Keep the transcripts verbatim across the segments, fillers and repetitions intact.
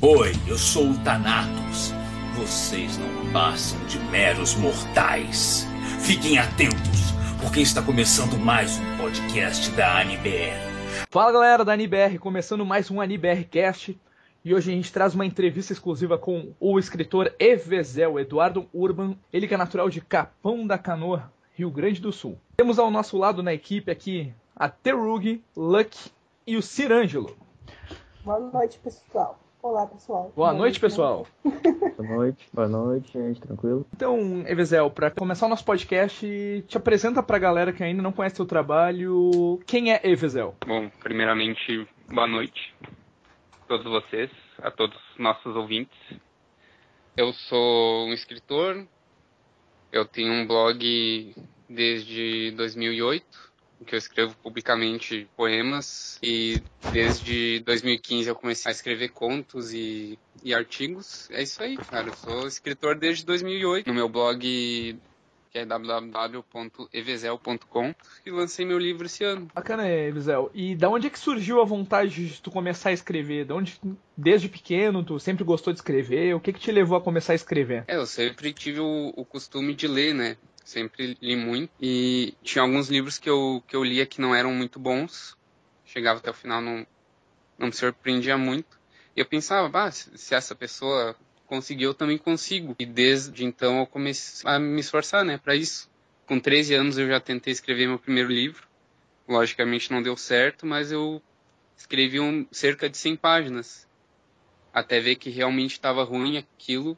Oi, eu sou o Thanatos. Vocês não passam de meros mortais. Fiquem atentos, porque está começando mais um podcast da AniBR. Fala galera da AniBR, começando mais um AniBRcast. E hoje a gente traz uma entrevista exclusiva com o escritor Evezel, Eduardo Urban. Ele que é natural de Capão da Canoa, Rio Grande do Sul. Temos ao nosso lado na equipe aqui a Terug, Luck e o Cirângelo. Boa noite, pessoal. Olá, pessoal. Boa, Boa noite, noite, pessoal. Boa noite, boa noite, gente, tranquilo? Então, Evezel, para começar o nosso podcast, te apresenta pra galera que ainda não conhece o trabalho. Quem é Evezel? Bom, primeiramente, boa noite a todos vocês, a todos os nossos ouvintes. Eu sou um escritor, eu tenho um blog desde dois mil e oito, em que eu escrevo publicamente poemas, e desde dois mil e quinze eu comecei a escrever contos e, e artigos. É isso aí, cara, eu sou escritor desde dois mil e oito, no meu blog, que é w w w ponto evezel ponto com, e lancei meu livro esse ano. Bacana, Evezel. E da onde é que surgiu a vontade de tu começar a escrever? Da onde, desde pequeno, tu sempre gostou de escrever? O que que te levou a começar a escrever? É, eu sempre tive o, o costume de ler, né? Sempre li muito, e tinha alguns livros que eu, que eu lia que não eram muito bons, chegava até o final, não, não me surpreendia muito, e eu pensava, bah, se essa pessoa conseguiu, eu também consigo, e desde então eu comecei a me esforçar, né, para isso. Com treze anos eu já tentei escrever meu primeiro livro, logicamente não deu certo, mas eu escrevi um, cerca de cem páginas, até ver que realmente estava ruim aquilo,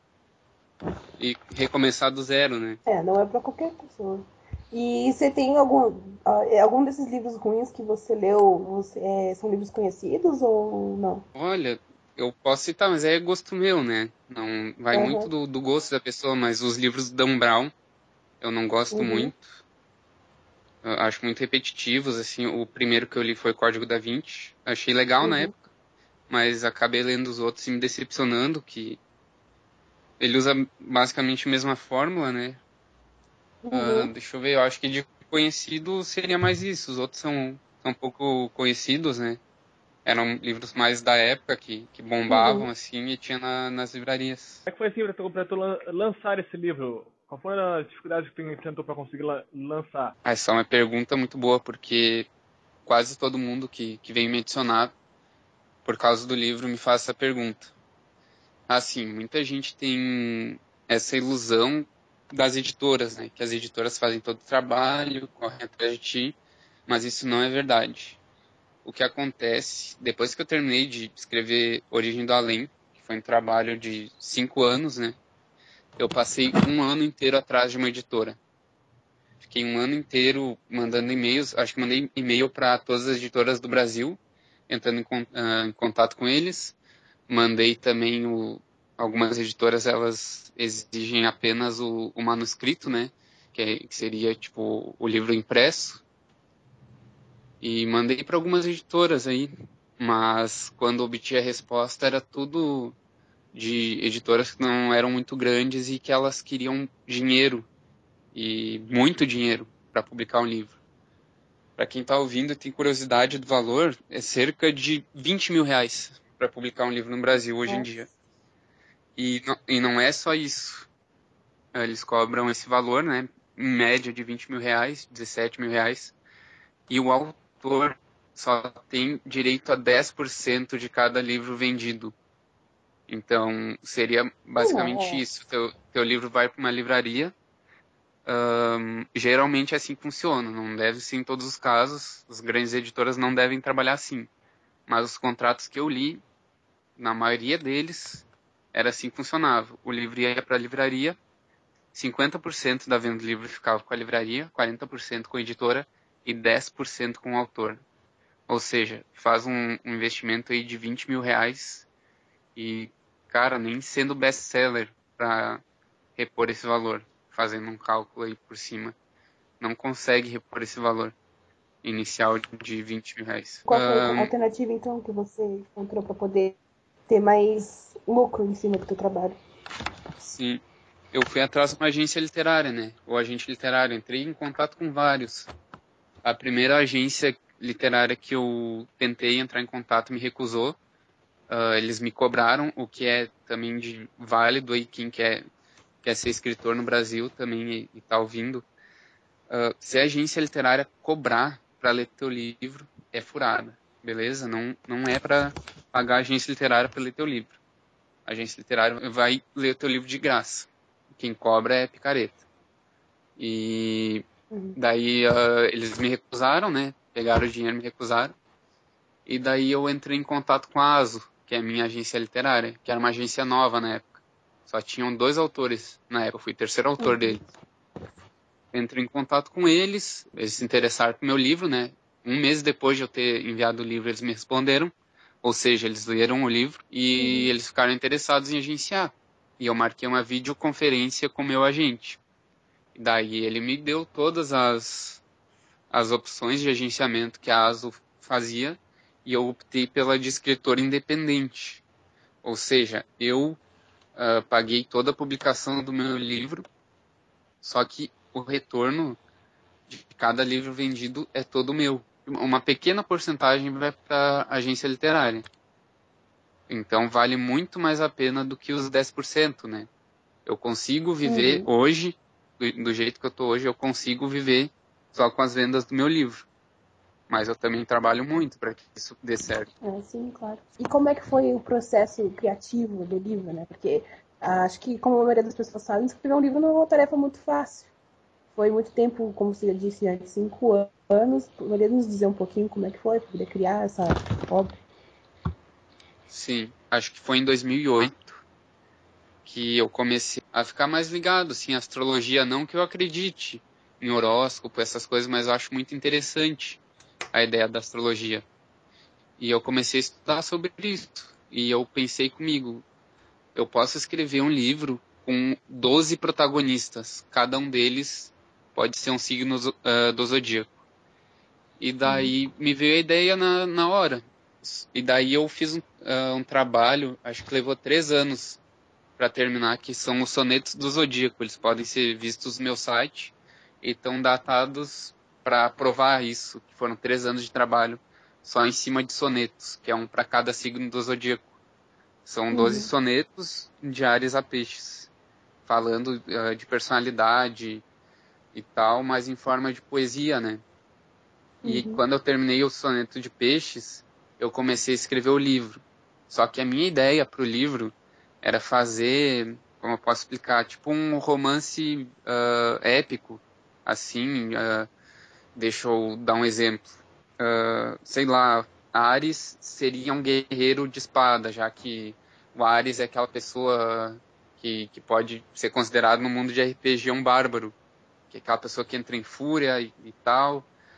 e recomeçar do zero, né? É, não é pra qualquer pessoa. E você tem algum, algum desses livros ruins que você leu, você, é, são livros conhecidos ou não? Olha, eu posso citar, mas é gosto meu, né? Não vai Uhum. muito do, do gosto da pessoa, mas os livros do Dan Brown eu não gosto Uhum. muito. Eu acho muito repetitivos, assim. O primeiro que eu li foi Código da Vinci. Achei legal Uhum. na época, mas acabei lendo os outros e me decepcionando, que ele usa basicamente a mesma fórmula, né? Uhum. Uh, deixa eu ver, eu acho que de conhecido seria mais isso. Os outros são, são um pouco conhecidos, né? Eram livros mais da época que, que bombavam, Uhum. assim, e tinha na, nas livrarias. Como é que foi assim pra tu, pra tu lan- lançar esse livro? Qual foi a dificuldade que tu enfrentou pra conseguir la- lançar? Ah, essa é uma pergunta muito boa, porque quase todo mundo que, que vem me adicionar por causa do livro me faz essa pergunta. Assim, muita gente tem essa ilusão das editoras, né? Que as editoras fazem todo o trabalho, correm atrás de ti, mas isso não é verdade. O que acontece, depois que eu terminei de escrever Origem do Além, que foi um trabalho de cinco anos, né? Eu passei um ano inteiro atrás de uma editora. Fiquei um ano inteiro mandando e-mails, acho que mandei e-mail para todas as editoras do Brasil, entrando em, uh, em contato com eles. Mandei também o, algumas editoras, elas exigem apenas o, o manuscrito, né? Que, é, que seria tipo o livro impresso. E mandei para algumas editoras aí, mas quando obtive a resposta era tudo de editoras que não eram muito grandes e que elas queriam dinheiro, e muito dinheiro, para publicar um livro. Para quem está ouvindo e tem curiosidade do valor, é cerca de vinte mil reais para publicar um livro no Brasil hoje em dia. E não, e não é só isso. Eles cobram esse valor, né, em média de vinte mil reais, dezessete mil reais, e o autor só tem direito a dez por cento de cada livro vendido. Então, seria basicamente Não. isso. Teu, teu livro vai para uma livraria. Um, geralmente é assim que funciona. Não deve ser em todos os casos. As grandes editoras não devem trabalhar assim. Mas os contratos que eu li, na maioria deles, era assim que funcionava. O livro ia para a livraria, cinquenta por cento da venda do livro ficava com a livraria, quarenta por cento com a editora e dez por cento com o autor. Ou seja, faz um, um investimento aí de vinte mil reais e, cara, nem sendo best-seller para repor esse valor, fazendo um cálculo aí por cima, não consegue repor esse valor inicial de vinte mil reais. Qual foi a Um, alternativa, então, que você encontrou para poder ter mais lucro em cima do teu trabalho? sim, eu fui atrás de uma agência literária, né? O agente literário, entrei em contato com vários. A primeira agência literária que eu tentei entrar em contato me recusou. uh, eles me cobraram, o que é também de válido, e quem quer, quer ser escritor no Brasil também e está ouvindo, uh, se a agência literária cobrar para ler teu livro, é furada, beleza? Não, não é para pagar a agência literária para ler teu livro. A agência literária vai ler o teu livro de graça. Quem cobra é picareta. E daí uh, eles me recusaram, né? Pegaram o dinheiro e me recusaram. E daí eu entrei em contato com a ASO, que é a minha agência literária, que era uma agência nova na época. Só tinham dois autores na época, eu fui o terceiro autor deles. Entrei em contato com eles, eles se interessaram pelo meu livro, né? Um mês depois de eu ter enviado o livro, eles me responderam. Ou seja, eles leram o livro e uhum. eles ficaram interessados em agenciar. E eu marquei uma videoconferência com o meu agente. Daí ele me deu todas as, as opções de agenciamento que a ASO fazia e eu optei pela de escritor independente. Ou seja, eu uh, paguei toda a publicação do meu livro, só que o retorno de cada livro vendido é todo meu. Uma pequena porcentagem vai para a agência literária. Então vale muito mais a pena do que os dez por cento, né? Eu consigo viver uhum. hoje, do, do jeito que eu tô hoje, eu consigo viver só com as vendas do meu livro. Mas eu também trabalho muito para que isso dê certo. É, sim, claro. E como é que foi o processo criativo do livro, né? Porque acho que, como a maioria das pessoas sabem, escrever um livro não é uma tarefa muito fácil. Foi muito tempo, como você disse, antes, cinco anos. Poderia nos dizer um pouquinho como é que foi, para poder criar essa obra? Sim, acho que foi em dois mil e oito que eu comecei a ficar mais ligado, assim, à astrologia. Não que eu acredite em horóscopo, essas coisas, mas eu acho muito interessante a ideia da astrologia. E eu comecei a estudar sobre isso. E eu pensei comigo, eu posso escrever um livro com doze protagonistas, cada um deles pode ser um signo uh, do zodíaco. E daí me veio a ideia na, na hora. E daí eu fiz um, uh, um trabalho, acho que levou três anos para terminar, que são os sonetos do zodíaco. Eles podem ser vistos no meu site e estão datados para provar isso, que foram três anos de trabalho só em cima de sonetos, que é um para cada signo do zodíaco. São doze uhum. sonetos de Áries a Peixes, falando uh, de personalidade e tal, mas em forma de poesia, né? E uhum. quando eu terminei o soneto de Peixes, eu comecei a escrever o livro. Só que a minha ideia para o livro era fazer, como eu posso explicar, tipo um romance uh, épico, assim, uh, deixa eu dar um exemplo. Uh, sei lá, Ares seria um guerreiro de espada, já que o Ares é aquela pessoa que, que pode ser considerado no mundo de R P G um bárbaro, que é aquela pessoa que entra em fúria e, e tal.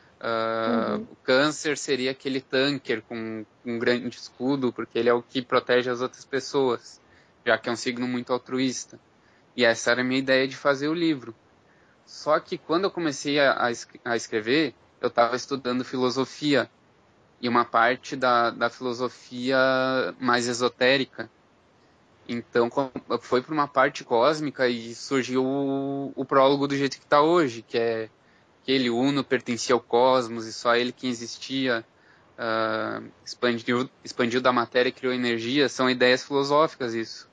Uh, uhum. O Câncer seria aquele tanker com um grande escudo, porque ele é o que protege as outras pessoas, já que é um signo muito altruísta. E essa era a minha ideia de fazer o livro. Só que quando eu comecei a, a escrever, eu estava estudando filosofia, e uma parte da, da filosofia mais esotérica. Então foi para uma parte cósmica e surgiu o, o prólogo do jeito que está hoje, que é que ele, Uno, pertencia ao cosmos e só ele que existia, uh, expandiu, expandiu da matéria e criou energia. São ideias filosóficas isso.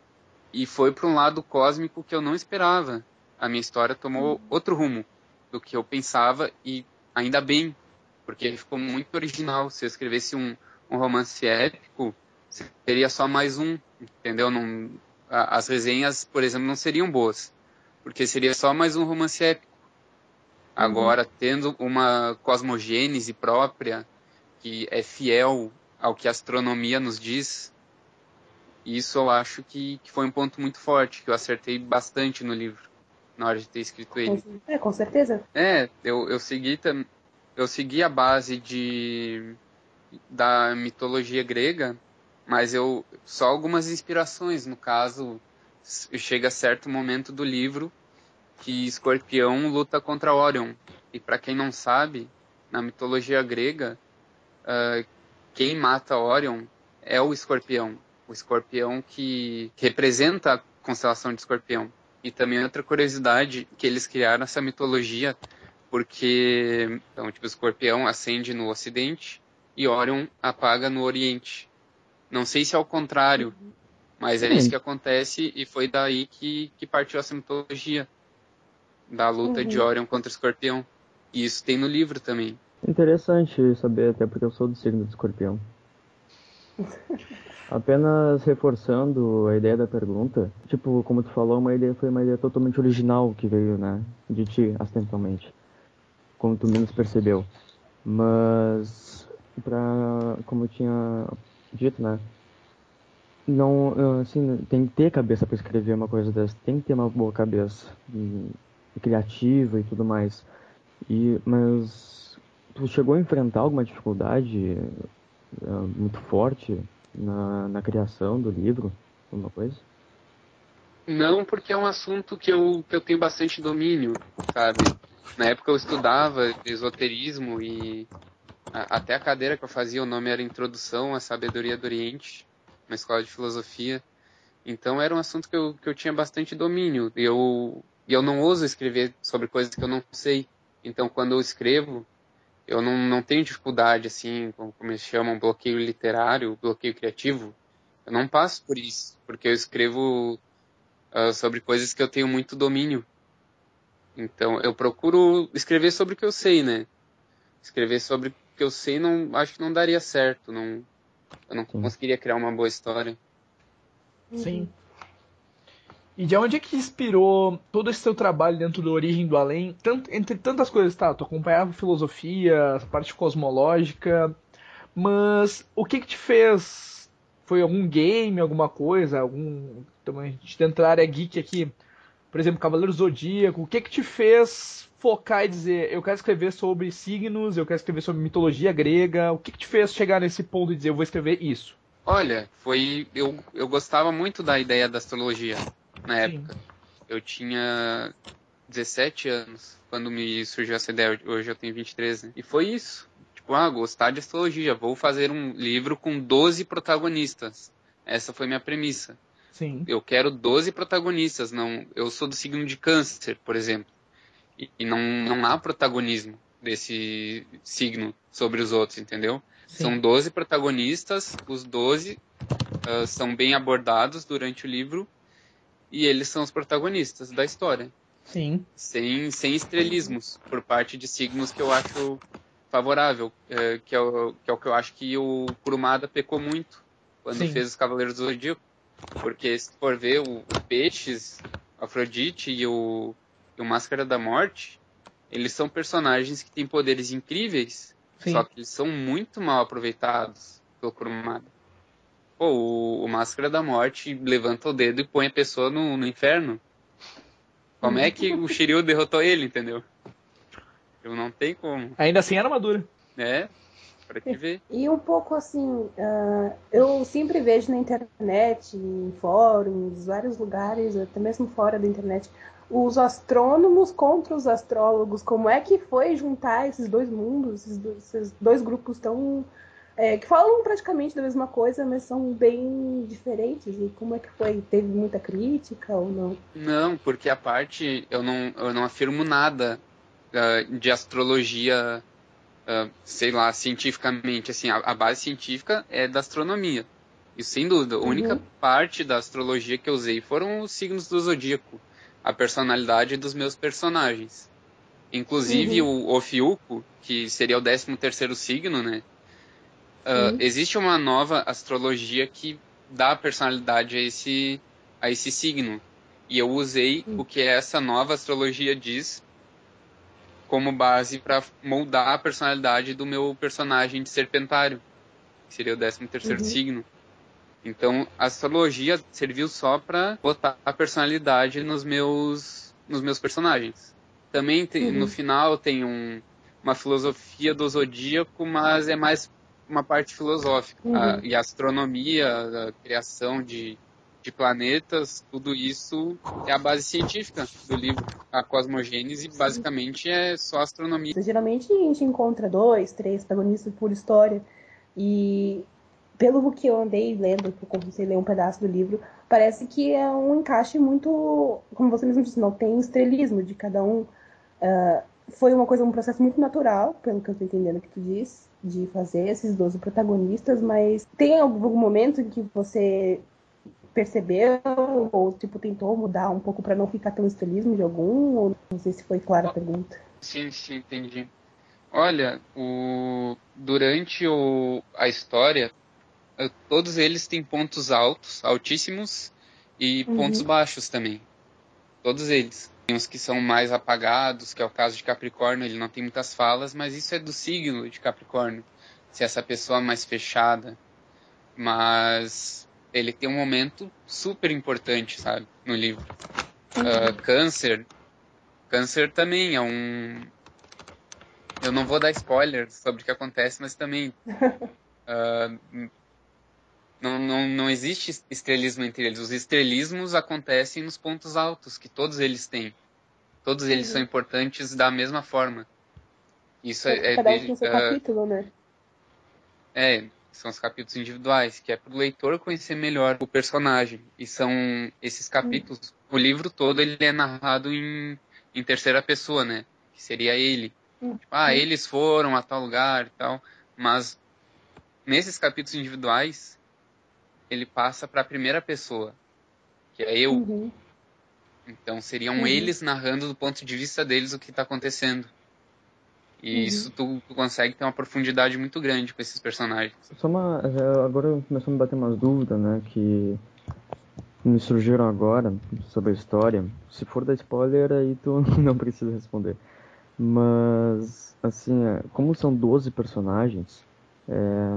E foi para um lado cósmico que eu não esperava. A minha história tomou outro rumo do que eu pensava, e ainda bem, porque ficou muito original. Se eu escrevesse um, um romance épico, seria só mais um, entendeu? Não, a, as resenhas, por exemplo, não seriam boas, porque seria só mais um romance épico. Agora, uhum. tendo uma cosmogênese própria, que é fiel ao que a astronomia nos diz, isso eu acho que, que foi um ponto muito forte, que eu acertei bastante no livro, na hora de ter escrito ele. É, com certeza. É, eu, eu, segui, eu segui a base de, da mitologia grega, mas eu só algumas inspirações. No caso, chega certo momento do livro que Escorpião luta contra Órion. E para quem não sabe, na mitologia grega, uh, quem mata Órion é o Escorpião. O Escorpião que, que representa a constelação de Escorpião. E também outra curiosidade, que eles criaram essa mitologia porque então, tipo, o Escorpião acende no Ocidente e Órion apaga no Oriente. Não sei se é o contrário, mas é Sim. isso que acontece e foi daí que, que partiu essa mitologia da luta Uhum. de Orion contra o Escorpião. E isso tem no livro também. Interessante saber, até porque eu sou do signo do Escorpião. Apenas reforçando a ideia da pergunta, tipo, como tu falou, uma ideia foi uma ideia totalmente original que veio, né, de ti, acidentalmente, como tu menos percebeu. Mas, pra, como eu tinha dito, né, não, assim, tem que ter cabeça pra escrever uma coisa dessa, tem que ter uma boa cabeça, e, e criativa e tudo mais. E, mas, tu chegou a enfrentar alguma dificuldade uh, muito forte na, na criação do livro, alguma coisa? Não, porque é um assunto que eu, que eu tenho bastante domínio, sabe? Na época eu estudava esoterismo e a, até a cadeira que eu fazia, o nome era Introdução à Sabedoria do Oriente, na escola de filosofia. Então era um assunto que eu, que eu tinha bastante domínio. E eu, e eu não ouso escrever sobre coisas que eu não sei. Então quando eu escrevo, eu não, não tenho dificuldade, assim, como, como eles chamam, bloqueio literário, bloqueio criativo. Eu não passo por isso, porque eu escrevo uh, sobre coisas que eu tenho muito domínio. Então, eu procuro escrever sobre o que eu sei, né? Escrever sobre o que eu sei, não, acho que não daria certo. Não, eu não Sim. conseguiria criar uma boa história. Sim. E de onde é que inspirou todo esse seu trabalho dentro do Origem do Além? Tanto, entre tantas coisas, tá? Tu acompanhava filosofia, a parte cosmológica, mas o que que te fez? Foi algum game, alguma coisa? Algum. Também a gente dentro da área geek aqui, por exemplo, Cavaleiro Zodíaco. O que que te fez focar e dizer, eu quero escrever sobre signos, eu quero escrever sobre mitologia grega? O que que te fez chegar nesse ponto e dizer, eu vou escrever isso? Olha, foi eu, eu gostava muito da ideia da astrologia na Sim. época. Eu tinha dezessete anos quando me surgiu essa ideia. Hoje eu tenho vinte e três, né? E foi isso. Tipo, ah, gostar de astrologia. Vou fazer um livro com doze protagonistas. Essa foi minha premissa. Sim. Eu quero doze protagonistas. Não, eu sou do signo de Câncer, por exemplo. E, e não, não há protagonismo desse signo sobre os outros, entendeu? Sim. São doze protagonistas, os doze uh, são bem abordados durante o livro e eles são os protagonistas da história. Sim. Sem, sem estrelismos por parte de signos que eu acho favorável, uh, que, é o, que é o que eu acho que o Kurumada pecou muito quando Sim. fez os Cavaleiros do Zodíaco. Porque se for ver o, o Peixes, Afrodite e o, e o Máscara da Morte, eles são personagens que têm poderes incríveis, Sim. só que eles são muito mal aproveitados pelo Kurumada. Pô, o, o Máscara da Morte levanta o dedo e põe a pessoa no, no inferno. Como é que o Shiryu derrotou ele, entendeu? Eu não tem como. Ainda assim era armadura. É, pra te ver. E um pouco assim, uh, eu sempre vejo na internet, em fóruns, vários lugares, até mesmo fora da internet, os astrônomos contra os astrólogos. Como é que foi juntar esses dois mundos, esses dois, esses dois grupos tão... É, que falam praticamente da mesma coisa, mas são bem diferentes. E como é que foi? Teve muita crítica ou não? Não, porque a parte, eu não, eu não afirmo nada uh, de astrologia, uh, sei lá, cientificamente. Assim, a, a base científica é da astronomia. E sem dúvida, a única Uhum. parte da astrologia que eu usei foram os signos do zodíaco, a personalidade dos meus personagens. Inclusive Uhum. o Ofiuco, que seria o décimo terceiro signo, né? Uh, Sim. existe uma nova astrologia que dá personalidade a esse, a esse signo. E eu usei Hum. o que essa nova astrologia diz como base para moldar a personalidade do meu personagem de Serpentário, que seria o décimo terceiro Uhum. signo. Então, a astrologia serviu só para botar a personalidade nos meus, nos meus personagens. Também tem, Uhum. no final tem um, uma filosofia do zodíaco, mas é mais uma parte filosófica. Uhum. A, e a astronomia, a criação de, de planetas, tudo isso é a base científica do livro. A cosmogênese basicamente é só astronomia. Geralmente a gente encontra dois, três protagonistas por história. E pelo que eu andei lendo, que eu comecei a ler um pedaço do livro, parece que é um encaixe muito, como você mesmo disse, não tem estrelismo de cada um. Uh, foi uma coisa, um processo muito natural, pelo que eu estou entendendo que tu diz. de fazer esses doze protagonistas, mas tem algum momento em que você percebeu ou tipo tentou mudar um pouco para não ficar tão estrelismo de algum? Ou não sei se foi clara a pergunta. Sim, sim, entendi. Olha, o... durante o... a história, todos eles têm pontos altos, altíssimos, e Uhum. pontos baixos também. Todos eles. Tem uns que são mais apagados, que é o caso de Capricórnio, ele não tem muitas falas, mas isso é do signo de Capricórnio. Se essa pessoa é mais fechada. Mas ele tem um momento super importante, sabe, no livro. Uhum. Uh, câncer. Câncer também é um... Eu não vou dar spoiler sobre o que acontece, mas também... Uh, não, não, não existe estrelismo entre eles. Os estrelismos acontecem nos pontos altos, que todos eles têm. Todos eles Uhum. são importantes da mesma forma. Isso é, é Cada um desde, tem seu uh, capítulo, né? É, são os capítulos individuais, que é para o leitor conhecer melhor o personagem. E são esses capítulos, o livro todo ele é narrado em, em terceira pessoa, né? Que seria ele. Uhum. Tipo, ah, eles foram a tal lugar e tal. Mas nesses capítulos individuais, ele passa para a primeira pessoa, que é eu. Uhum. Então seriam Uhum. eles narrando do ponto de vista deles o que está acontecendo. E Uhum. isso tu, tu consegue ter uma profundidade muito grande com esses personagens. Só uma. Agora começou a me bater umas dúvidas, né? Que me surgiram agora sobre a história. Se for dar spoiler, aí tu não precisa responder. Mas, assim, como são doze personagens, é,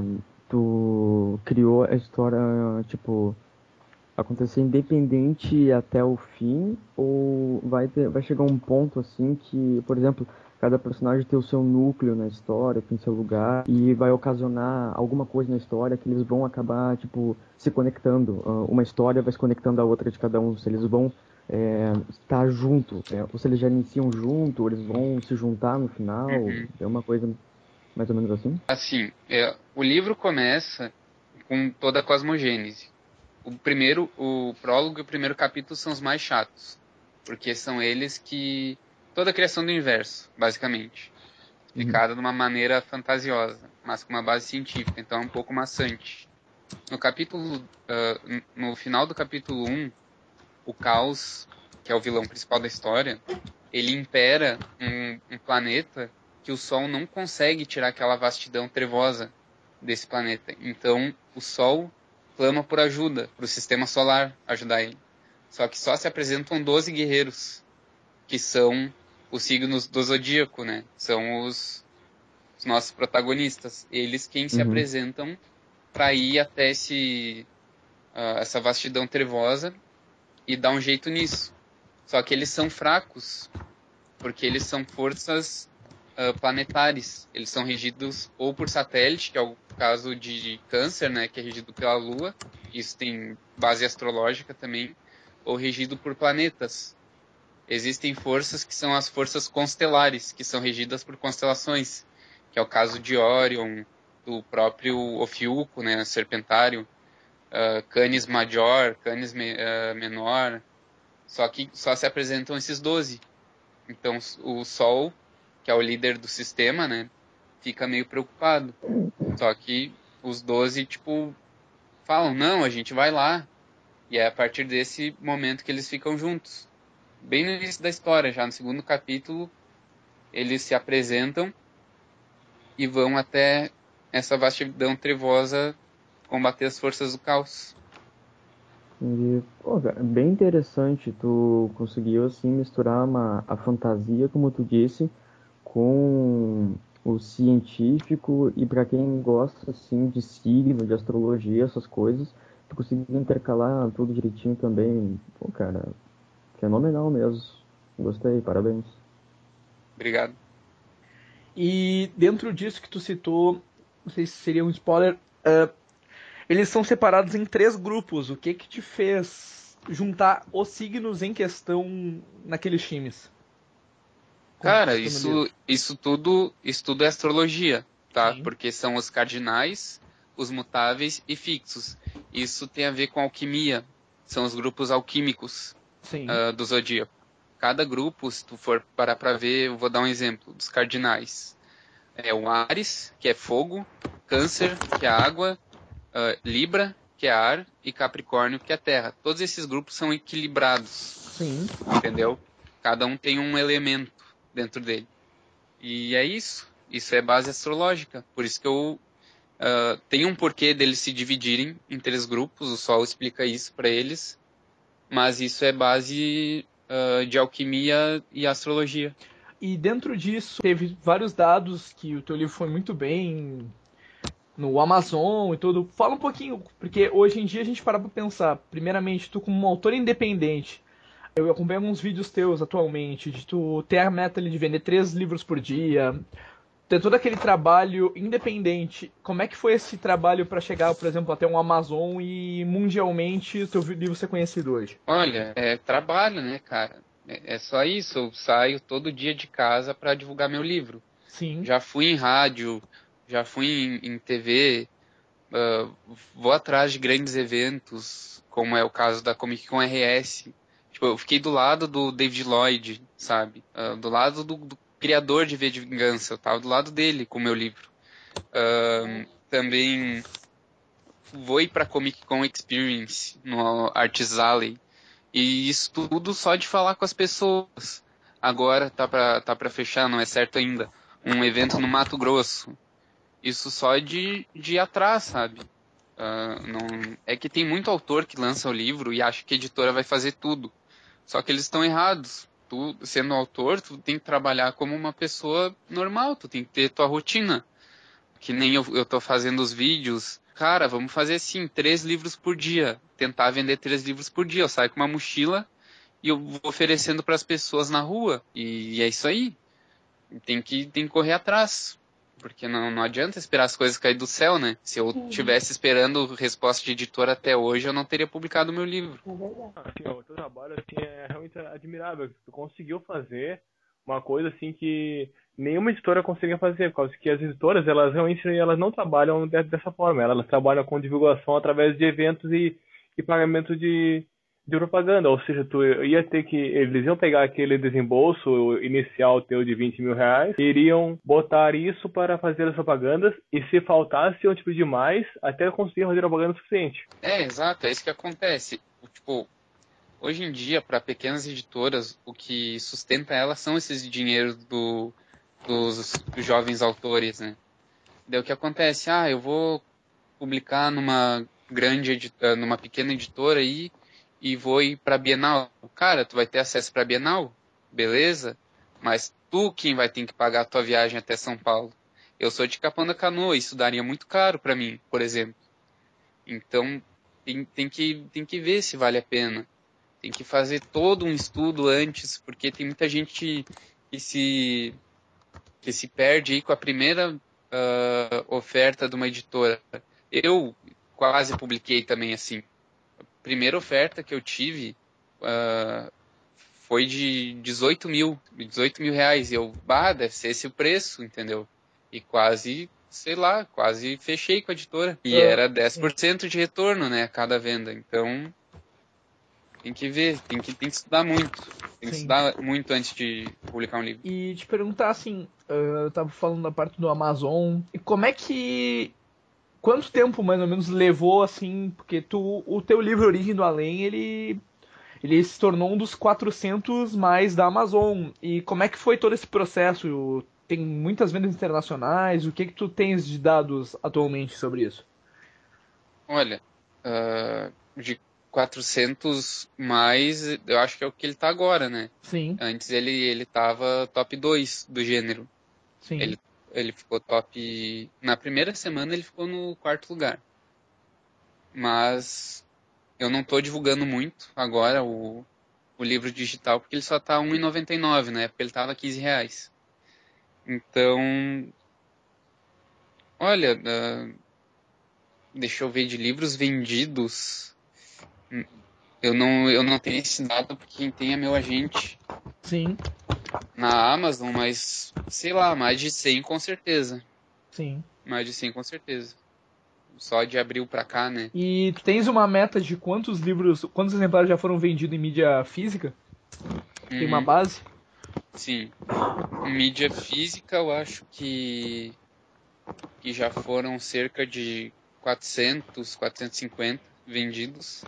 tu criou a história, tipo, acontecer independente até o fim? Ou vai, ter, vai chegar um ponto, assim, que, por exemplo, cada personagem tem o seu núcleo na história, tem seu lugar, e vai ocasionar alguma coisa na história que eles vão acabar, tipo, se conectando. Uma história vai se conectando à outra de cada um. Se eles vão é, estar junto, é, ou se eles já iniciam junto, ou eles vão se juntar no final. Uhum. É uma coisa mais ou menos assim? Assim, é, o livro começa com toda a cosmogênese. O primeiro, o prólogo e o primeiro capítulo são os mais chatos, porque são eles que... toda a criação do universo, basicamente. Explicada de uma maneira fantasiosa, mas com uma base científica, então é um pouco maçante. No capítulo, uh, no final do capítulo um, o Caos, que é o vilão principal da história, ele impera um, um planeta que o Sol não consegue tirar aquela vastidão trevosa desse planeta. Então, o Sol clama por ajuda, para o sistema solar ajudar ele. Só que só se apresentam doze guerreiros, que são os signos do zodíaco, né? São os, os nossos protagonistas. Eles quem se Uhum. apresentam para ir até esse, uh, essa vastidão trevosa e dar um jeito nisso. Só que eles são fracos, porque eles são forças uh, planetares. Eles são regidos ou por satélite, que é o caso de Câncer, né, que é regido pela Lua. Isso tem base astrológica também. Ou regido por planetas. Existem forças que são as forças constelares, que são regidas por constelações, que é o caso de Orion, do próprio Ofiuco, né, Serpentário, uh, Canis Major, Canis me, uh, Menor. Só que só se apresentam esses doze. Então o Sol, que é o líder do sistema, né, fica meio preocupado. Só que os doze, tipo, falam, não, a gente vai lá. E é a partir desse momento que eles ficam juntos. Bem no início da história, já no segundo capítulo, eles se apresentam e vão até essa vastidão trevosa combater as forças do caos. E, pô, cara, bem interessante, tu conseguiu assim misturar uma, a fantasia, como tu disse, com o científico, e para quem gosta assim de signo, de astrologia, essas coisas, tu conseguiu intercalar tudo direitinho também. Pô, cara, fenomenal mesmo. Gostei, parabéns. Obrigado. E dentro disso que tu citou, não sei se seria um spoiler, uh, eles são separados em três grupos. O que que te fez juntar os signos em questão naqueles times? Cara, isso, isso, tudo, isso tudo é astrologia, tá? Sim. Porque são os cardinais, os mutáveis e fixos. Isso tem a ver com alquimia. São os grupos alquímicos uh, do zodíaco. Cada grupo, se tu for parar pra ver, eu vou dar um exemplo dos cardinais. é o Áries, que é fogo, Câncer, que é água, uh, Libra, que é ar, e Capricórnio, que é terra. Todos esses grupos são equilibrados. Sim. Entendeu? Cada um tem um elemento dentro dele. E é isso. Isso é base astrológica. Por isso que eu uh, tenho um porquê deles se dividirem em três grupos. O Sol explica isso para eles. Mas isso é base uh, de alquimia e astrologia. E dentro disso, teve vários dados que o teu livro foi muito bem no Amazon e tudo. Fala um pouquinho, porque hoje em dia a gente para pra pensar. Primeiramente, tu como um autor independente, eu acompanho alguns vídeos teus atualmente, de tu ter a meta ali de vender três livros por dia, ter todo aquele trabalho independente. Como é que foi esse trabalho para chegar, por exemplo, até um Amazon e mundialmente o teu livro ser conhecido hoje? Olha, é trabalho, né, cara? É, é só isso. Eu saio todo dia de casa para divulgar meu livro. Sim. Já fui em rádio, já fui em, em T V, uh, vou atrás de grandes eventos, como é o caso da Comic Con R S. Tipo, eu fiquei do lado do David Lloyd, sabe? Uh, do lado do, do criador de V de Vingança. Eu tava do lado dele com o meu livro. Uh, também vou ir pra Comic Con Experience, no Arts Alley. E isso tudo só de falar com as pessoas. Agora tá pra, tá pra fechar, não é certo ainda. Um evento no Mato Grosso. Isso só de, de ir atrás, sabe? Uh, não, é que tem muito autor que lança o livro e acha que a editora vai fazer tudo. Só que eles estão errados. Tu, sendo autor, tu tem que trabalhar como uma pessoa normal. Tu tem que ter tua rotina. Que nem eu, eu tô fazendo os vídeos. Cara, vamos fazer assim, três livros por dia. Tentar vender três livros por dia. Eu saio com uma mochila e eu vou oferecendo para as pessoas na rua. E, e é isso aí. Tem que, tem que correr atrás. Porque não, não adianta esperar as coisas cair do céu, né? Se eu tivesse esperando resposta de editora até hoje, eu não teria publicado o meu livro. É verdade. Assim, o teu trabalho assim, é realmente admirável. Tu conseguiu fazer uma coisa assim que nenhuma editora conseguia fazer, por causa que as editoras, elas realmente elas não trabalham dessa forma. Elas trabalham com divulgação através de eventos e, e pagamento de, de propaganda. Ou seja, tu ia ter que, eles iam pegar aquele desembolso inicial teu de vinte mil reais, e iriam botar isso para fazer as propagandas, e se faltasse um tipo de mais, até conseguir fazer propaganda suficiente. É, exato, é isso que acontece. Tipo, hoje em dia, para pequenas editoras, o que sustenta elas são esses dinheiros do, dos, dos jovens autores, né? Daí o que acontece? Ah, eu vou publicar numa grande editora, numa pequena editora aí, e vou ir para a Bienal. Cara, tu vai ter acesso para a Bienal, beleza? Mas tu quem vai ter que pagar a tua viagem até São Paulo. Eu sou de Capão da Canoa, isso daria muito caro para mim, por exemplo. Então, tem, tem, que, tem que ver se vale a pena. Tem que fazer todo um estudo antes, porque tem muita gente que se, que se perde aí com a primeira uh, oferta de uma editora. Eu quase publiquei também assim. A primeira oferta que eu tive uh, foi de dezoito mil, dezoito mil reais. E eu, bah, deve ser esse o preço, entendeu? E quase, sei lá, quase fechei com a editora. E É, era dez por cento de retorno, né, a cada venda. Então, tem que ver, tem que, tem que estudar muito. Tem que Sim. estudar muito antes de publicar um livro. E te perguntar assim, uh, eu tava falando da parte do Amazon, e como é que... Quanto tempo mais ou menos levou, assim, porque tu, o teu livro Origem do Além, ele, ele se tornou um dos quatrocentos mais da Amazon. E como é que foi todo esse processo? Tem muitas vendas internacionais, o que que tu tens de dados atualmente sobre isso? Olha, uh, de quatrocentos mais, eu acho que é o que ele tá agora, né? Sim, Antes ele, ele tava top dois do gênero. sim. Ele, ele ficou top... Na primeira semana ele ficou no quarto lugar. Mas eu não tô divulgando muito agora o, o livro digital, porque ele só tá um real e noventa e nove centavos, na época ele tava quinze reais. Então, olha, uh, deixa eu ver, de livros vendidos, eu não, eu não tenho esse dado porque quem tem é meu agente Sim, na Amazon, mas sei lá, mais de cem com certeza. sim. Mais de cem com certeza. Só de abril pra cá, né? E tu tens uma meta de quantos livros, quantos exemplares já foram vendidos em mídia física? Tem uma Uhum. base? Sim. mídia física, eu acho que, que já foram cerca de quatrocentos, quatrocentos e cinquenta vendidos.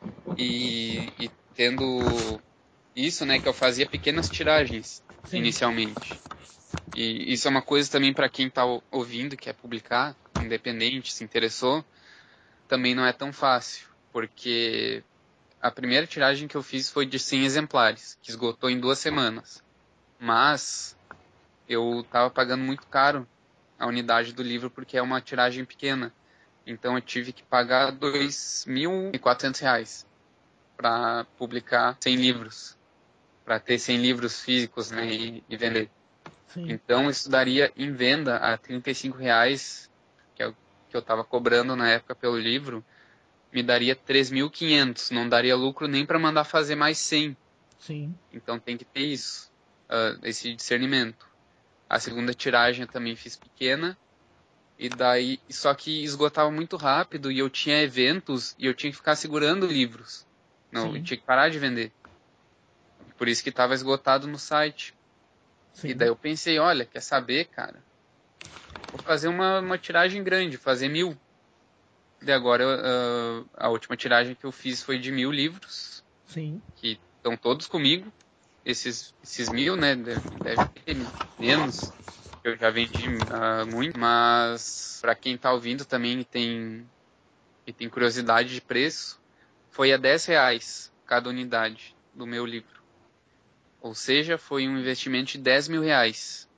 E, e tendo isso, né, que eu fazia pequenas tiragens. Sim. Inicialmente. E isso é uma coisa também para quem está ouvindo, quer publicar, independente, se interessou, também não é tão fácil, porque a primeira tiragem que eu fiz foi de cem exemplares, que esgotou em duas semanas. Mas eu estava pagando muito caro a unidade do livro porque é uma tiragem pequena. Então eu tive que pagar dois mil e quatrocentos reais para publicar cem livros, para ter cem livros físicos, né, e, e vender. Sim. Então isso daria em venda a trinta e cinco reais, que é o que eu estava cobrando na época pelo livro, me daria três mil e quinhentos, não daria lucro nem para mandar fazer mais cem. Sim. Então tem que ter isso, uh, esse discernimento. A segunda tiragem eu também fiz pequena, e daí, só que esgotava muito rápido e eu tinha eventos e eu tinha que ficar segurando livros. Não, eu tinha que parar de vender. Por isso que estava esgotado no site. Sim. E daí eu pensei, olha, quer saber, cara? Vou fazer uma, uma tiragem grande, fazer mil. E agora uh, a última tiragem que eu fiz foi de mil livros. Sim. Que estão todos comigo. Esses, esses mil, né? Deve, deve ter menos. Eu já vendi uh, muito. Mas para quem tá ouvindo também e tem, e tem curiosidade de preço, foi a dez reais cada unidade do meu livro. Ou seja, foi um investimento de dez mil reais.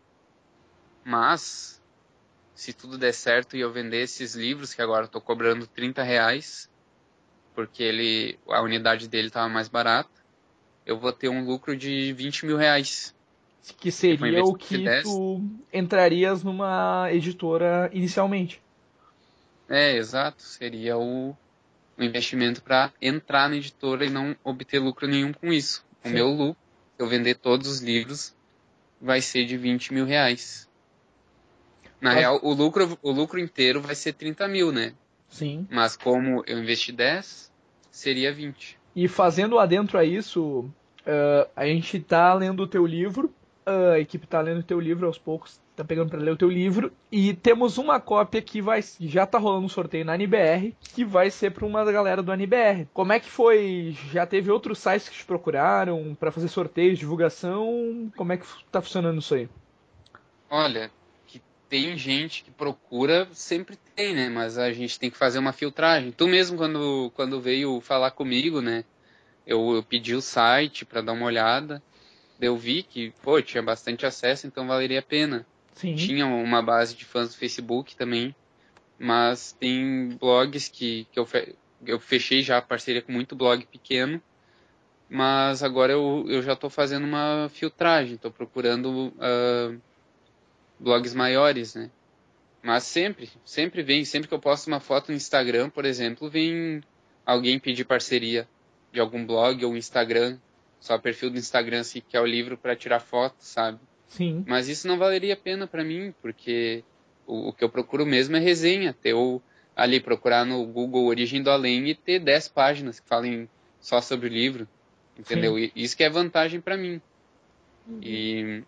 Mas, se tudo der certo e eu vender esses livros, que agora eu estou cobrando trinta reais, porque ele, a unidade dele estava mais barata, eu vou ter um lucro de vinte mil reais. Que seria o que tu entrarias numa editora inicialmente. É, exato. Seria o, o investimento para entrar na editora e não obter lucro nenhum com isso. O Sim. meu lucro, se eu vender todos os livros, vai ser de vinte mil reais. Na Mas... real, o lucro, o lucro inteiro vai ser trinta mil, né? Sim. Mas como eu investi dez, seria vinte. E fazendo adentro a isso, uh, a gente tá lendo o teu livro, uh, a equipe tá lendo o teu livro aos poucos, tá pegando para ler o teu livro, e temos uma cópia que vai, já tá rolando um sorteio na N B R, que vai ser para uma galera do N B R. Como é que foi? Já teve outros sites que te procuraram para fazer sorteios, divulgação? Como é que tá funcionando isso aí? Olha, que tem gente que procura, sempre tem, né? Mas a gente tem que fazer uma filtragem. Tu mesmo, quando, quando veio falar comigo, né? Eu, eu pedi o site para dar uma olhada. Eu vi que, pô, tinha bastante acesso, então valeria a pena. Sim. Tinha uma base de fãs do Facebook também, mas tem blogs que, que eu, fe, eu fechei já a parceria com muito blog pequeno, mas agora eu, eu já estou fazendo uma filtragem, estou procurando uh, blogs maiores, né? Mas sempre, sempre vem, sempre que eu posto uma foto no Instagram, por exemplo, vem alguém pedir parceria de algum blog ou Instagram, só o perfil do Instagram se quer o livro para tirar foto, sabe? Sim. Mas isso não valeria a pena para mim, porque o, o que eu procuro mesmo é resenha, ter o, ali, procurar no Google Origem do Além e ter dez páginas que falem só sobre o livro, entendeu? E, isso que é vantagem para mim. Uhum. E,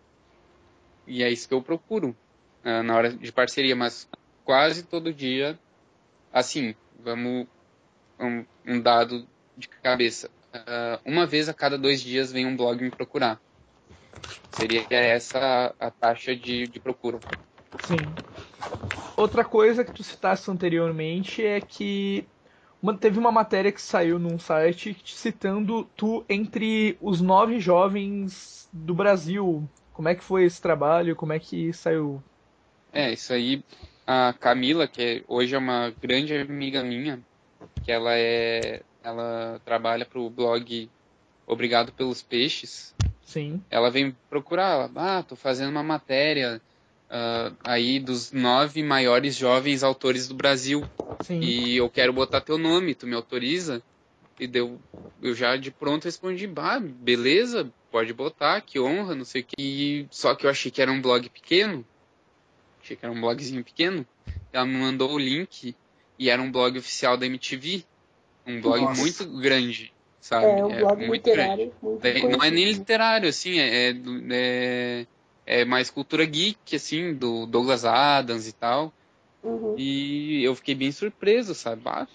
e é isso que eu procuro uh, na hora de parceria, mas quase todo dia, assim, vamos, um, um dado de cabeça, uh, uma vez a cada dois dias vem um blog me procurar. Seria essa a taxa de, de procura. Sim. Outra coisa que tu citaste anteriormente é que uma, teve uma matéria que saiu num site citando tu entre os nove jovens do Brasil. Como é que foi esse trabalho? Como é que saiu? É, isso aí, a Camila, que hoje é uma grande amiga minha, que ela é, ela trabalha para o blog Obrigado pelos Peixes. Sim. Ela vem procurar, ela, ah, tô fazendo uma matéria uh, aí dos nove maiores jovens autores do Brasil. Sim. E eu quero botar teu nome, tu me autoriza? E deu, eu já de pronto respondi, bah, beleza, pode botar, que honra, não sei o que. E, só que eu achei que era um blog pequeno, achei que era um blogzinho pequeno. Ela me mandou o link e era um blog oficial da M T V, um blog Nossa. muito grande. Sabe? É um blog é muito literário. Grande. Muito Daí, não é nem literário, assim, é, é, é mais cultura geek, assim, do Douglas Adams e tal. Uhum. E eu fiquei bem surpreso, sabe? Ah,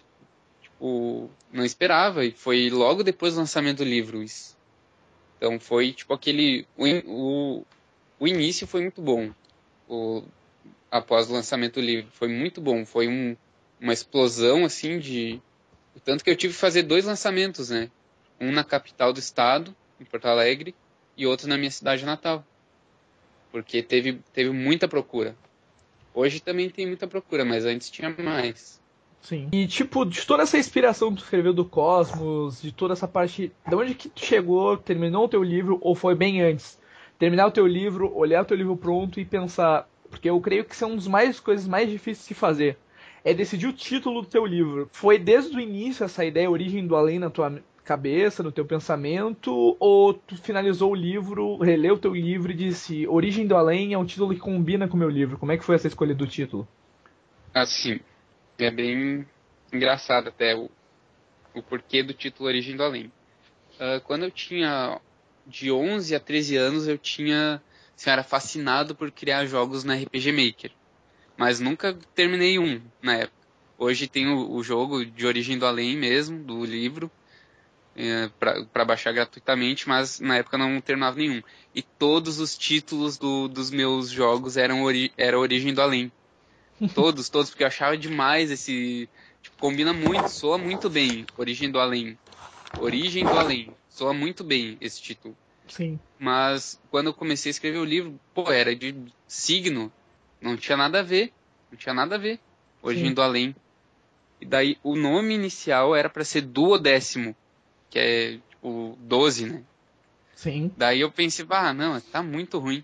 tipo, não esperava. E foi logo depois do lançamento do livro isso. Então foi tipo aquele... O, o, o início foi muito bom. O, após o lançamento do livro. Foi muito bom. Foi um, uma explosão, assim, de... Tanto que eu tive que fazer dois lançamentos, né? Um na capital do estado, em Porto Alegre, e outro na minha cidade natal. Porque teve, teve muita procura. Hoje também tem muita procura, mas antes tinha mais. Sim. E, tipo, de toda essa inspiração que tu escreveu do Cosmos, de toda essa parte... De onde que tu chegou, terminou o teu livro, ou foi bem antes? Terminar o teu livro, olhar o teu livro pronto e pensar... Porque eu creio que são uma das mais, coisas mais difíceis de se fazer. É decidir o título do teu livro. Foi desde o início essa ideia, Origem do Além, na tua cabeça, no teu pensamento? Ou tu finalizou o livro, releu o teu livro e disse Origem do Além é um título que combina com o meu livro? Como é que foi essa escolha do título? Assim, é bem engraçado até o, o porquê do título Origem do Além. Uh, quando eu tinha de onze a treze anos, eu tinha, assim, era fascinado por criar jogos no R P G Maker. Mas nunca terminei um na época. Hoje tem o, o jogo de Origem do Além mesmo, do livro, é, para baixar gratuitamente, mas na época não terminava nenhum. E todos os títulos do, dos meus jogos eram ori, era Origem do Além. Todos, todos, porque eu achava demais esse... Tipo, combina muito, soa muito bem, Origem do Além. Origem do Além, soa muito bem esse título. Sim. Mas quando eu comecei a escrever o livro, pô, era de signo, não tinha nada a ver, não tinha nada a ver, Origem Sim. do Além. E daí o nome inicial era para ser Duodécimo, que é tipo doze, né? Sim. Daí eu pensei, ah, não, tá muito ruim.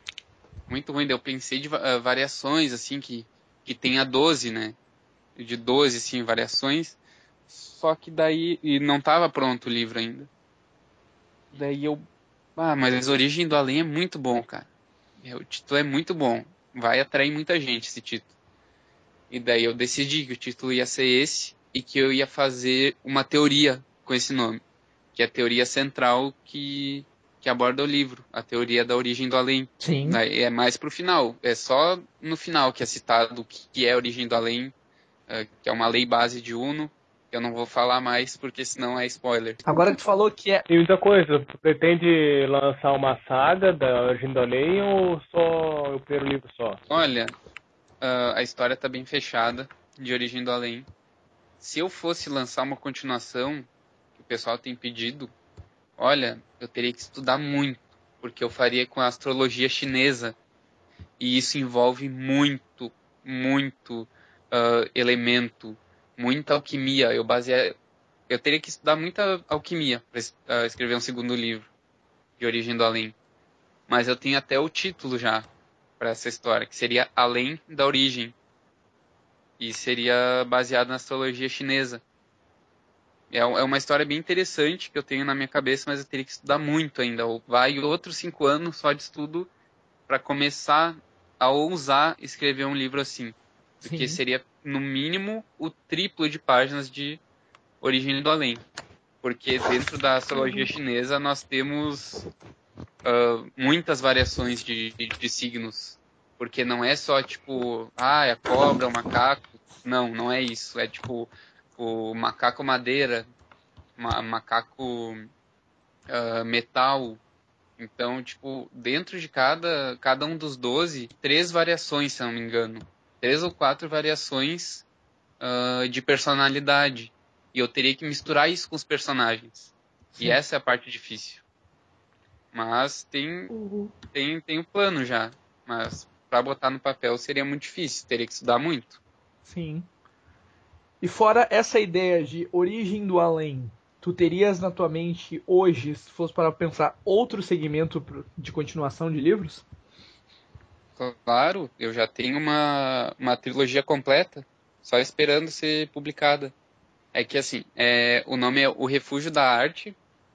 Muito ruim, daí eu pensei de uh, variações, assim, que, que tenha doze, né? De doze, assim, variações. Só que daí, e não tava pronto o livro ainda. Daí eu, ah, mas a Origem do Além é muito bom, cara. O título é muito bom. Vai atrair muita gente esse título. E daí eu decidi que o título ia ser esse e que eu ia fazer uma teoria com esse nome. Que é a teoria central que, que aborda o livro. A teoria da origem do além. Sim. É mais pro final. É só no final que é citado o que é a origem do além. Que é uma lei base de Uno. Eu não vou falar mais porque senão é spoiler. Agora que tu falou que é... E outra coisa, tu pretende lançar uma saga da Origem do Além ou só o primeiro livro só? Olha, uh, a história tá bem fechada de Origem do Além. Se eu fosse lançar uma continuação, que o pessoal tem pedido, olha, eu teria que estudar muito, porque eu faria com a astrologia chinesa. E isso envolve muito, muito uh, elemento, muita alquimia. Eu baseei, eu teria que estudar muita alquimia para uh, escrever um segundo livro de Origem do Além. Mas eu tenho até o título já para essa história, que seria Além da Origem. E seria baseado na astrologia chinesa. É, é uma história bem interessante que eu tenho na minha cabeça, mas eu teria que estudar muito ainda. Vai outros cinco anos só de estudo para começar a ousar escrever um livro assim. Porque Sim. seria, no mínimo, o triplo de páginas de Origem do Além. Porque dentro da astrologia chinesa nós temos uh, muitas variações de, de, de signos. Porque não é só, tipo, ah, é a cobra, o macaco. Não, não é isso. É, tipo, o macaco madeira, ma- macaco uh, metal. Então, tipo, dentro de cada, cada um dos doze, três variações, se não me engano. Três ou quatro variações uh, de personalidade. E eu teria que misturar isso com os personagens. Sim. E essa é a parte difícil. Mas tem, Uhum. tem, tem um plano já. Mas para botar no papel seria muito difícil. Teria que estudar muito. Sim. E fora essa ideia de Origem do Além, tu terias na tua mente hoje, se fosse para pensar, outro segmento de continuação de livros? Claro, eu já tenho uma, uma trilogia completa, só esperando ser publicada. É que assim, é, o nome é O Refúgio da Arte.